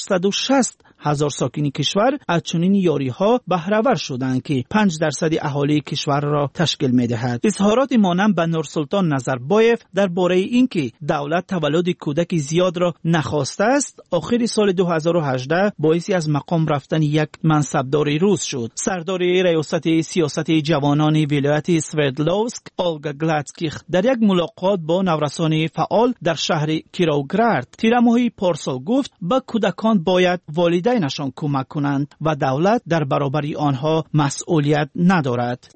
860,000 ساکن کشور از چنین یاری‌ها بهره‌ور شدند که 5% اهالی کشور را تشکیل می‌دهد. اظهارات مانند به نورسلطان نظربایف درباره اینکه دولت تولد کودک زیاد را نخواسته است آخر سال 2018 باعث از مقام رفتن یک منصبدار روس شد. سردار ریاست سیاست جوانان ولایت سوردلوفسک اولگا گلاتسکیخ در یک ملاقات با نورسان فعال در شهر کیروگراد تیر ماه پارسال گفت به کودکان باید والدینشان کمک کنند و دولت در برابر آنها مسئولیت ندارد.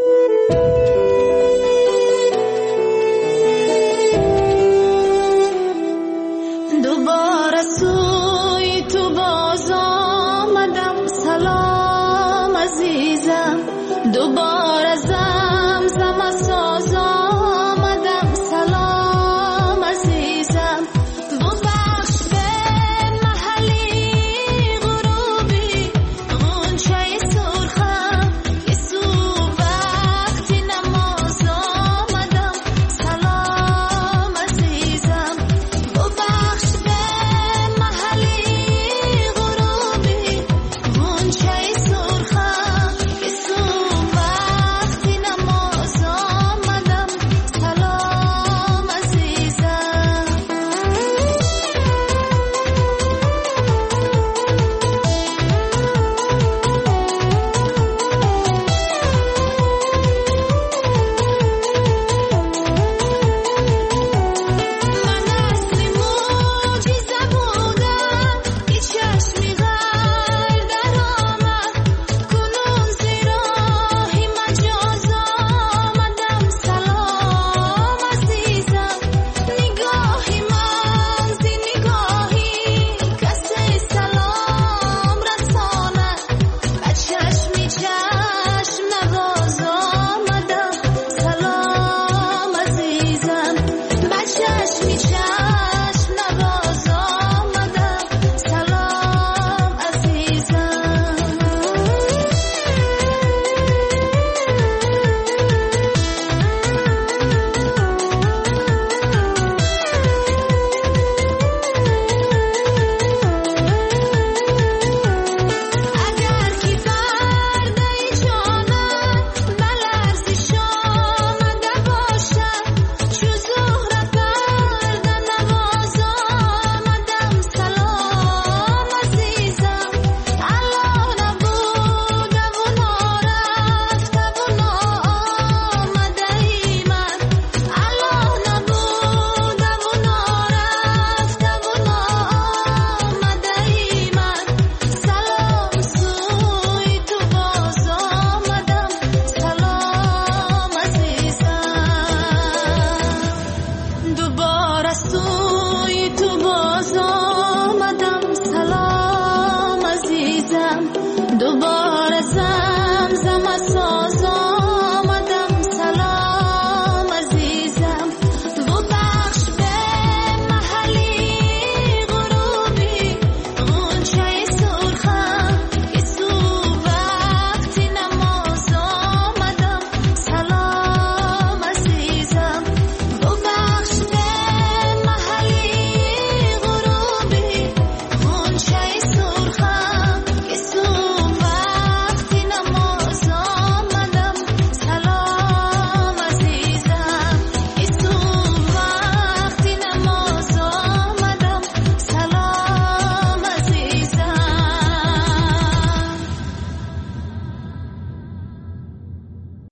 دوباره سوی تو باز آمدم سلام عزیزم دوباره زمزم ساز آمدم سلام عزیزم ببخش به محلی غروبی غنچه سرخم که صبح وقتی نماز آمدم سلام عزیزم ببخش به محلی غروبی غنچه سرخم که صبح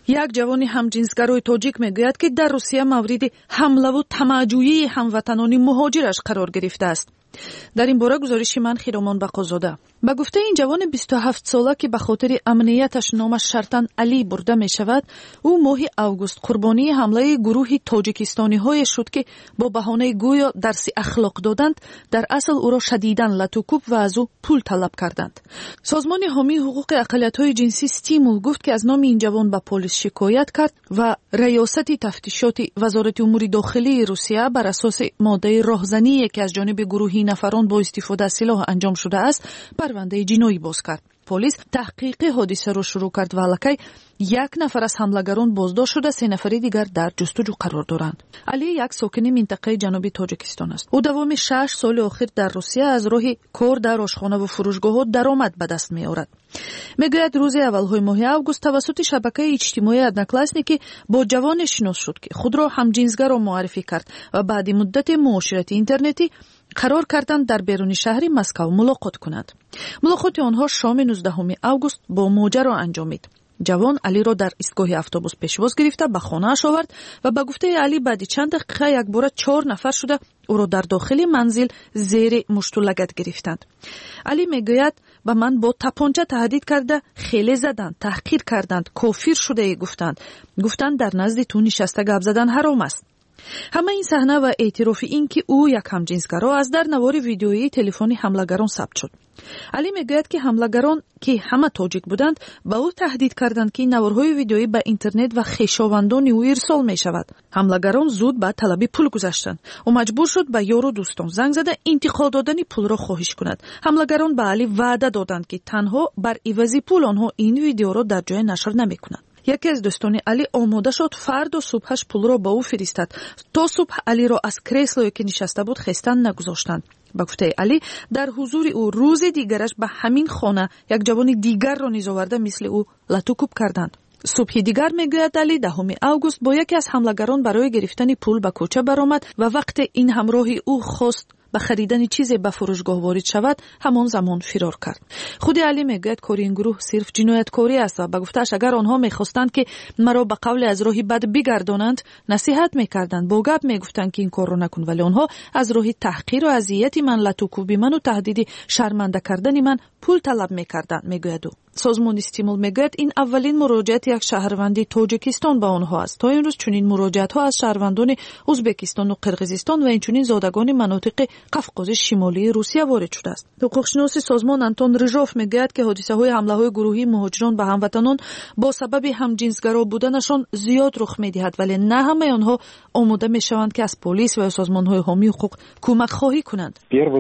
یک جوان همجنسگرای تاجیک میگوید که در روسیه مورد حمله و طمع‌جویی هموطنان مهاجرش قرار گرفته است. در این باره گزارشی من خیرامان بقازاده. به گفته این جوان 27 ساله که به خاطر امنیتش نامش شرطاً علی برده می شود، او ماه اوگوست قربانی حمله گروه تاجیکستانی های شد که با بهانه گویا درس اخلاق دادند در اصل او را شدیداً لطوکوب و از او پول طلب کردند. سازمان حامی حقوق اقلیت های جنسی استیمول گفت که از نام این جوان به پلیس شکایت کرد و ریاست تفتیشات وزارت امور داخلی روسیه بر اساس ماده راهزنی که از جانب گروهی نفران با استفاده از سلاح انجام شده است پرونده جنایی باز کرد. پلیس تحقیق حادثه را شروع کرد و الکی 1 نفر از حملگران بازداشت شده، 3 نفر دیگر در جستجو قرار دارند. علی یک ساکن منطقه جنوبی تاجیکستان است. او دوام 6 سال اخیر در روسیه از راه کار در آشخانه و فروشگاه‌ها درآمد به دست می‌آورد. میگوید روز اول‌های ماه اوگوست توسط شبکه اجتماعی ادناکلاسنیکی با جوان شناس شد که خود را همجنسگر را معرفی کرد و بعد مدت معاشرت اینترنتی قرار کردند در بیرون شهر مسکو ملاقات کنند. ملاقات آنها شام 19 اوگوست با ماجرا انجامید. جوان علی را در ایستگاه اتوبوس پیشواز گرفته به خانه‌اش آورد و به گفته علی بعد چند دقیقه یک بار 4 نفر شده او را در داخل منزل زیر مشت و لگد گرفتند. علی میگوید به من با تپانچه تهدید کرده، خیلی زدند، تحقیر کردند، کافر شده گفتند در نزد تو نشسته گپ زدن حرام است. همه این صحنه و اعتراف این که او یک همجنسگر از در نوار ویدیویی تلفن حملگران ثبت شد. علی میگوید که حملگران که همه تاجیک بودند با او تهدید کردند که نوارهای ویدیویی به اینترنت و خویشاوندان او ارسال می شود. حملگران زود به طلب پول گذاشتند. او مجبور شد به یار و دوستان زنگ زده انتقال دادن پول را خواهش کند. حملگران به علی وعده دادند که تنها بر عوض پول آنها این ویدیو را در جای نشر نمیکنند. یکی از دوستان علی آماده شد فردا صبحش پول را با او فرستاد. تا صبح علی را از کرسلوی که نشسته بود خستن نگذاشتند. با گفته علی در حضور او روز دیگرش به همین خانه یک جوان دیگر را نیز آورده مثل او لطوکوب کردند. صبح دیگر میگوید علی 10 اوگوست با یکی از حملگران برای گرفتن پول به کوچه برآمد و وقت این همراه او خواست به خریدن چیزی به فروشگاه وارد شود همان زمان فرار کرد. خود علی میگوید کار این گروه صرف جنایتکاری است و به گفته‌اش اگر آنها میخواستند که مرا به قول از راهی بد بگردانند نصیحت میکردند، با گپ میگفتند که این کار را نکن، ولی آنها از راه تحقیر و اذیت من، لطوکوبی من و تهدید شرمنده کردن من پول طلب میکردند. میگوید سازمان استیمول میگوید این اولین مراجعت یک شهروند تاجیکستان به آنها است. تا این روز چنین مراجعت ها از شهروندان ازبکستان و قرقیزستان و اینچنین زادگان مناطق قفقاز شمالی روسیه وارد شده است. حقوقشناس سازمان آنتون ریژوف میگوید که حادثه های حمله های گروهی مهاجران به هموطنان با سبب همجنسگرا بودنشان زیاد رخ میدهد، ولی نه همه آنها آماده میشوند که از پلیس و سازمان های حامی حقوق کمک خواهی کنند.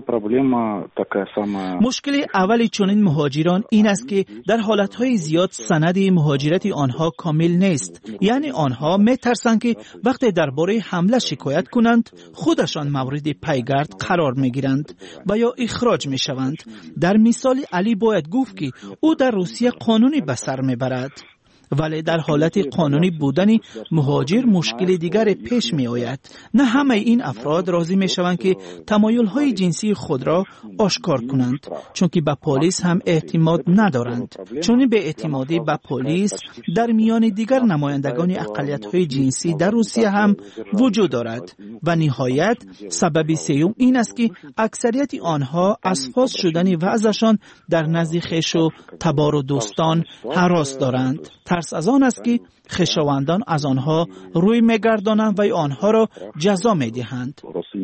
مشکل اولی چنین مهاجران این است که در حالتهای زیاد سند مهاجرت آنها کامل نیست. یعنی آنها میترسند که وقتی درباره حمله شکایت کنند خودشان مورد پیگرد قرار میگیرند و یا اخراج میشوند. در مثال علی باید گفت که او در روسیه قانونی به سر میبرد، ولی در حالت قانونی بودن مهاجر مشکل دیگر پیش می آید. نه همه این افراد راضی می شوند که تمایل های جنسی خود را آشکار کنند، چون که به پلیس هم اعتماد ندارند. چون به اعتمادی به پلیس در میان دیگر نمایندگان اقلیت های جنسی در روسیه هم وجود دارد. و نهایت سبب سوم این است که اکثریت آنها از فاز شدن وضعشان در نزد خویش و تبار و دوستان هراس دارند. ترس از آن است که خویشاوندان از آنها روی میگردانند و آنها را جزا میدهند.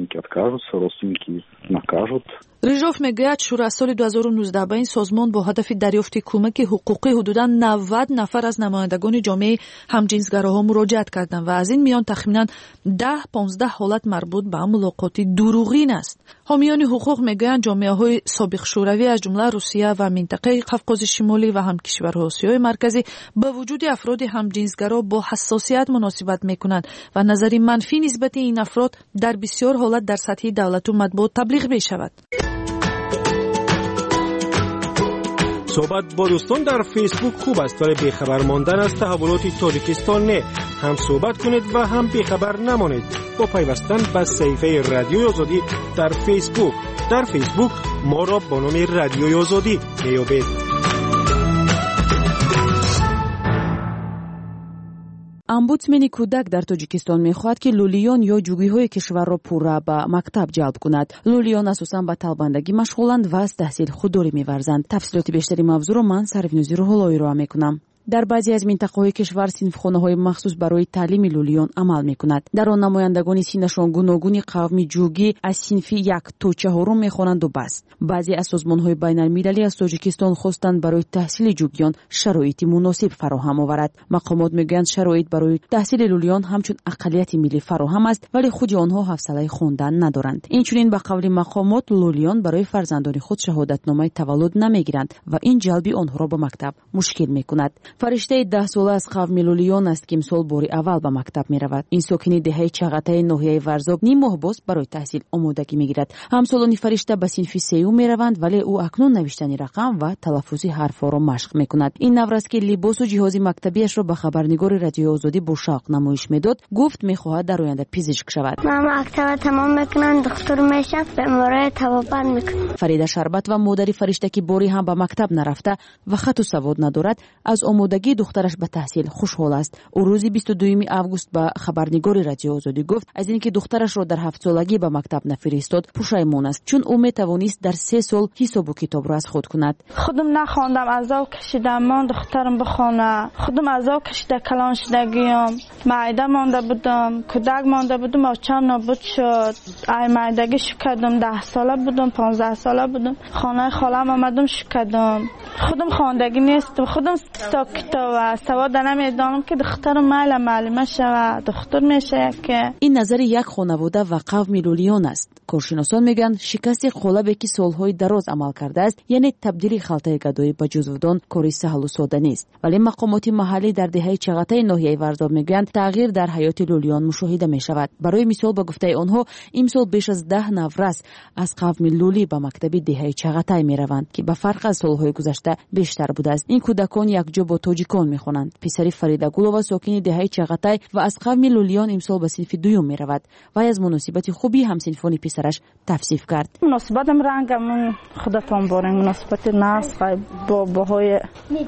ریژوف میگوید شروع از سال 2019 به این سازمان با هدف دریافت کمک حقوقی حدوداً 90 نفر از نمایندگان جامعه همجنسگراها مراجعت کردند و از این میان تخمیناً 10-15 حالت مربوط به ملاقات دروغین است. حامیان حقوق میگویند جامعه‌های سابق شوروی از جمله روسیه و منطقه قفقاز شمالی و هم کشورهای آسیای مرکزی با وجود افراد همجنسگرا با حساسیت مناسبت میکنند و نظری منفی نسبت این افراد در بسیار حالت در سطح دولت و مطبوعات تبلیغ میشود. صحبت با دوستان در فیسبوک خوب است، ولی بیخبر ماندن از تحولات تاجیکستان نه. هم صحبت کنید و هم بیخبر نمانید با پیوستن به صفحه رادیوی آزادی در فیسبوک. در فیسبوک ما را با نام رادیوی آزادی میابید. омбудсмени кӯдак дар тоҷикистон мехоҳад ки лӯлиён ё ҷугиҳои кишварро пурра ба мактаб ҷалб кунад. лӯлиён асосан ба талбандагӣ машғуланд ва аз таҳсил худдорӣ меварзанд. тафсилоти бештари мавзӯъро ман Сарвинузи Рӯҳуллоӣ ироа мекунам. дар баъзе аз минтақаҳои кишвар синфхонаҳои махсус барои таълими лӯлиён амал мекунад. дар он намояндагони синфашон гуногуни қавми ҷугӣ аз синфи 1 то 4 мехонанду бас. баъзе аз созмонҳои байналмилалӣ аз тоҷикистон хостанд барои таҳсили ҷугиён шароити муносиб фароҳам оварад. мақомот мегӯянд шароит барои таҳсили лӯлиён ҳамчун ақаллияти миллӣ фароҳам аст, вале худи онҳо ҳавсалаи хондан надоранд. инчунин ба қавли мақомот лӯлиён барои фарзандони худ шаҳодатномаи таваллуд намегиранд ва ин ҷалби онҳоро ба мактаб мушкил мекунад. фариштаи 10 сола аз қавми лӯлиён аст ки имсол бори аввал ба мактаб меравад. ин сокини деҳаи Чағатаи ноҳияи Варзоб ним моҳ боз барои таҳсил омодагӣ мегирад. ҳамсолони фаришта ба синфи 3 мераванд, вале ӯ акнун навиштани рақам ва талаффузи ҳарфҳоро машқ мекунад. ин наврас ки либосу ҷиҳози мактабиашро ба хабарнигори Радиои Озодӣ бо шавқ намоиш медод, гуфт мехоҳад дар оянда пизишк шавад. ман мактаба тамом мекунам, доктор мешам, бемораи табобат мекунам. Фарида Шарбат ва модари фаришта ки бори ҳам ба мактаб нарафта ва хату савод надорад, аз омодагии духтараш ба таҳсил хушҳол аст. ӯ рӯзи 22 август ба хабарнигори Радиои Озодӣ гуфт аз ин ки духтарашро дар 7-солагӣ ба мактаб нафиристод пушаймон аст, чун ӯ метавонист дар 3 сол ҳисобу китобро аз худ кунад. خودم نخواندم، عذاب کشیدم، من دخترم بخونه، خودم عذاب کشیده کلان شدگیم، معده مانده بودم، کودک مانده بودم، آچم نابود شد. ای معدگی شکردم، 10 ساله بودم، 15 ساله بودم، خانه خالم آمدم شکردم. خودم خواندگی نیستم، خودم تا کتاب سواد نمیدانم که دخترم معلمه شود، دختر میشه که. این نظر یک خانواده و قوم لولیون است. کارشناسان میگن شکست قالبی که سالهای دراز عمل کرده است، یعنی تبدیل خلطه گدایی به جزودان کاری سهل و ساده نیست. ولی مقامات محلی در دهه چغتای ناحیه ورزاب میگن تغییر در حیات لولیان مشاهده میشود. برای مثال با گفته آنها امسال بیش از 10 نفر از قوم لولی به مکتب دهه چغتای میروند که به فرق از سالهای گذشته بیشتر بوده است. این کودکان یکجا با تاجیکان میخوانند. پسری فریده گلووا ساکن دهه چغتای و از قوم لولیان امسال به صنف دوم میرود و از مناسبت خوبی همسنفانی پسرش توصیف کرد. مناسبتم رنگم خودتون بارین مناسبت ناس با باهای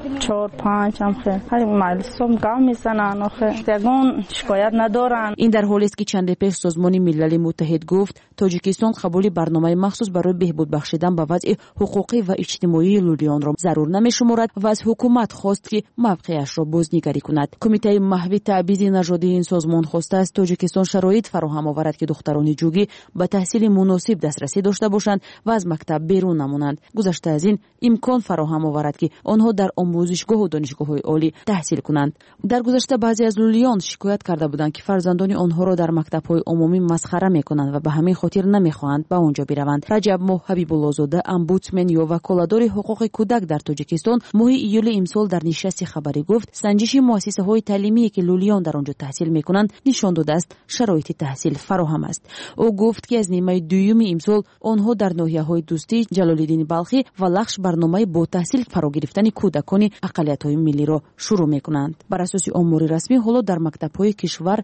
4-5 هم خیلی مجلسم گام میزنن آخه یگون شکایت ندارن. این در حالی است که چند پیش سازمان ملل متحد گفت تاجیکستان قبول برنامه مخصوص برای بهبود بخشیدن به وضع حقوقی و اجتماعی لولیان را ضرور نمی‌شمارد و از حکومت خواست که موقعش را بازنگری کند. کمیته محوی تبعیض نژادی این سازمان خواسته است تاجیکستان شرایط فراهم آورد که دختران جوگی به تحصیل مناسب دسترسی داشته باشند و از مکتب بیرون نمانند. گذشته از این امکان فراهم آورد که آنها در آموزشگاه و دانشگاه‌های عالی تحصیل کنند. در گذشته بعضی از لولیان شکایت کرده بودند که فرزندان آنها را در مکتب‌های عمومی مسخره می‌کنند و به همین خاطر نمی‌خواهند به آنجا بروند. رجب ماه حبیب‌الله زاده امبودسمن یا وکالتدار حقوق کودک در تاجیکستان ماه ایول امسال در نشست خبری گفت سنجش مؤسسه‌های تعلیمی که لولیان در آنجا تحصیل می‌کنند نشان داده است شرایط تحصیل فراهم است. او گفت که از نیمه دوم امسال آنها در ناحیه‌های دوستی، جلال‌الدین بلخی و لخش برنامه با تحصیل فرا گرفتن کودکان اقلیت‌های ملی را شروع می‌کنند. بر اساس آمار رسمی حالا در مکتب‌های کشور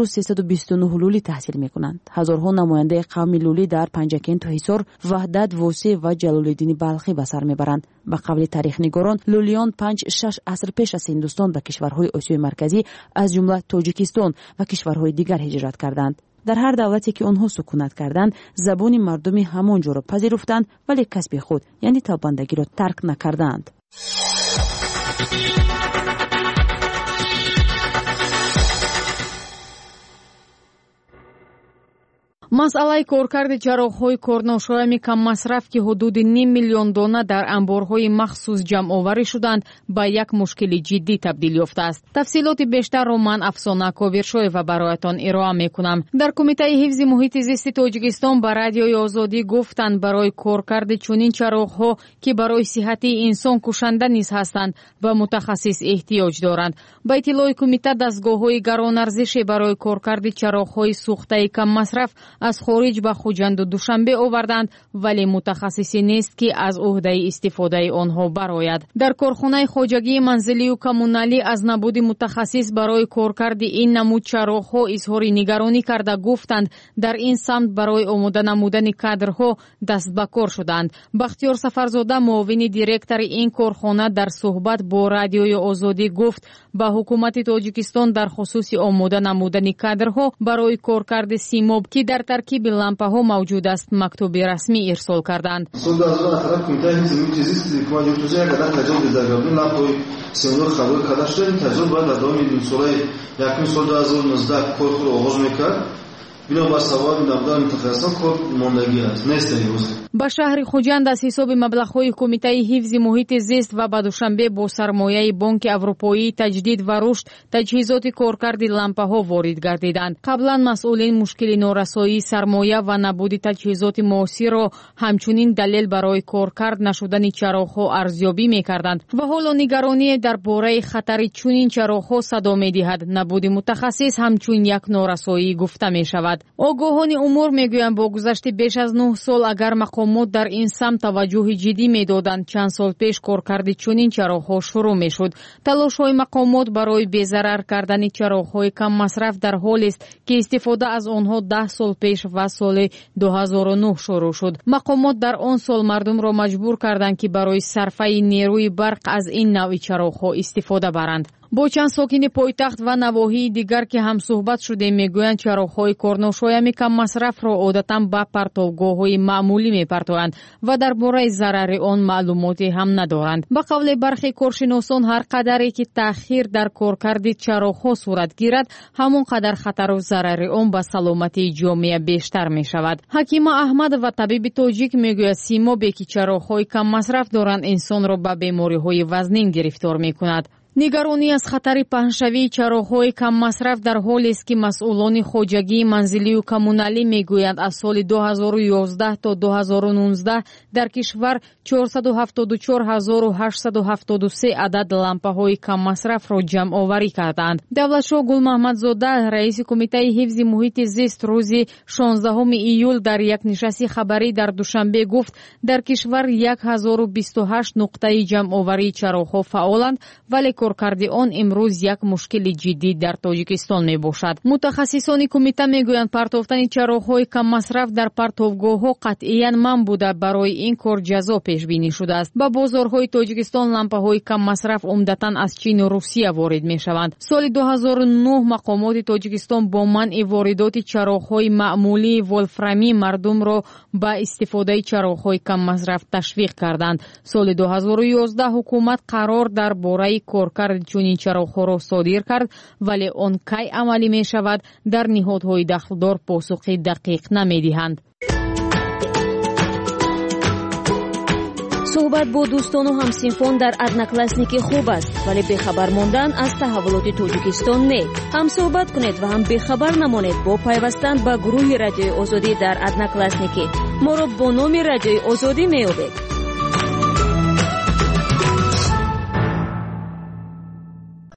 1329 لولی تحصیل می‌کنند. هزارها نماینده قوم لولی در پنجکن تا حصار، وحدت، واسع و جلال‌الدین بلخی به سر می‌برند. به قول تاریخ‌نگاران لولیان 5-6 عصر پیش از هندوستان به کشورهای آسیای مرکزی از جمله تاجیکستان و کشورهای دیگر هجرت کردند. در هر دولتی که آنها سکونت کردند زبان مردمی همانجا را پذیرفتند ولی کسب خود یعنی تابندگی را ترک نکردند. масъалаи коркарди ҷарроҳҳои корношоями каммасраф ки ҳудуди 5 миллион дона дар амборҳои махсус ҷамъоварӣ шуданд ба як мушкили ҷиддӣ табдил ёфтааст. тафсилоти бештарро ман Афсона Кобиршоева бароятон ироа мекунам. дар кумитаи ҳифзи муҳити зисти Тоҷикистон ба Радиои Озодӣ гуфтанд барои коркарди чунин чароғҳо ки барои сиҳати инсон кушанда низ ҳастанд ба мутахассис эҳтиёҷ доранд. ба иттилои кумита дастгоҳҳои гаронарзише барои коркарди чароғҳои сӯхтаи каммасраф از خارج به خوجند و دوشنبه آوردند، ولی متخصصی نیست که از عهده استفاده آنها برآید. در کارخانه خواجگی منزلی و کمونالی از نبود متخصص برای کارکرد این نمود چراغ‌ها اظهار نگرانی کرده گفتند در این سمت برای آماده نمودن کادرها دست به کار شدند. بختیار سفرزاده معاون دیرکتور این کارخانه در صحبت با رادیوی آزادی گفت به حکومت تاجیکستان در خصوص آماده نمودن کادرها برای کارکرد سیماب که در ترکیب لامپ‌ها موجود است مکتوب رسمی ارسال کردند. با شهر خوجند از حساب مبلغ‌های کمیته حفظ محیط زیست و به دوشنبه با سرمایه بانک اروپایی تجدید و رشد تجهیزات کارکرد لامپ‌ها وارد گردیدند. قبلا مسئولین مشکل نارسایی سرمایه و نبود تجهیزات معاصر را همچنین دلیل برای کارکرد نشدن چراغ‌ها ارزیابی می‌کردند و حالا نگرانی درباره خطر چنین چراغ‌ها صدا می‌دهد. نبود متخصص همچون یک نارسایی گفته می‌شود. آگاهان امور میگویند با گذشت بیش از 9 سال اگر مقامات در این سمت توجه جدی میدادند چند سال پیش کارکرد چنین چراغ‌ها شروع میشد. تلاش‌های مقامات برای بی‌ضرر کردن چراغ‌های کم مصرف در حالی است که استفاده از آنها 10 سال پیش و سال 2009 شروع شد. مقامات در آن سال مردم را مجبور کردند که برای صرفه نیروی برق از این نوع چراغ‌ها استفاده برند. با چند ساکن پایتخت و نواحی دیگر که هم صحبت شده میگویند چراغ‌های کارناشایمی کم مصرف را عادتاً به پرتابگاه‌های معمولی میپرتویند و درباره ضرر آن معلوماتی هم ندارند. به قول برخی کارشناسان هر قدری که تأخیر در کارکرد چراغ‌ها صورت گیرد همون قدر خطر و ضرر آن به سلامتی جامعه بیشتر میشود. حکیم احمد و طبیب تاجیک میگوید سیمابی که چراغ‌های کم مصرف دارند انسان را به بیماری‌های وزنین گرفتار میکند. نگرانی از خطر پهنشوی چراغ‌های کم مصرف در حالی است که مسئولان خواجگی منزلی و کمونالی میگویند از سال 2011 تا 2019 در کشور 474873 عدد لامپ‌های کم مصرف را جمع آوری کردند. دولتشاه گل محمدزاده رئیس کمیته حفظ محیط زیست روز 16 ایول در یک نشست خبری در دوشنبه گفت در کشور 1028 نقطه جمع آوری چراغ‌ها فعالند ولی کارکرد آن امروز یک مشکل جدی در تاجیکستان می باشد. متخصصان کمیته می گویند پرتافتن چراغ‌های کم مصرف در پرتابگاه‌ها قطعاً ممنوع بوده برای این کار جزا پیش بینی شده است. با بازارهای تاجیکستان لامپ‌های کم مصرف عمدتاً از چین و روسیه وارد می شوند. سال 2009 مقامات تاجیکستان با منع واردات چراغ‌های معمولی ولفرامی مردم را با استفاده چراغ‌های کم مصرف تشویق کردند. سال 2011 حکومت قرار در باره کارکرد چنین چراغ‌ها را صادر کرد ولی آن کی عملی می شود در نهادهای دخلدار پاسخ دقیق نمی‌دهند. صحبت با دوستان و همسنفان در ادناکلاسنیکی خوب است ولی بخبر ماندن از تحولات تاجیکستان نه. هم صحبت کنید و هم بخبر نمانید با پیوستن به گروه رادیوی آزادی در ادناکلاسنیکی. ما را با نام رادیوی آزادی میابید.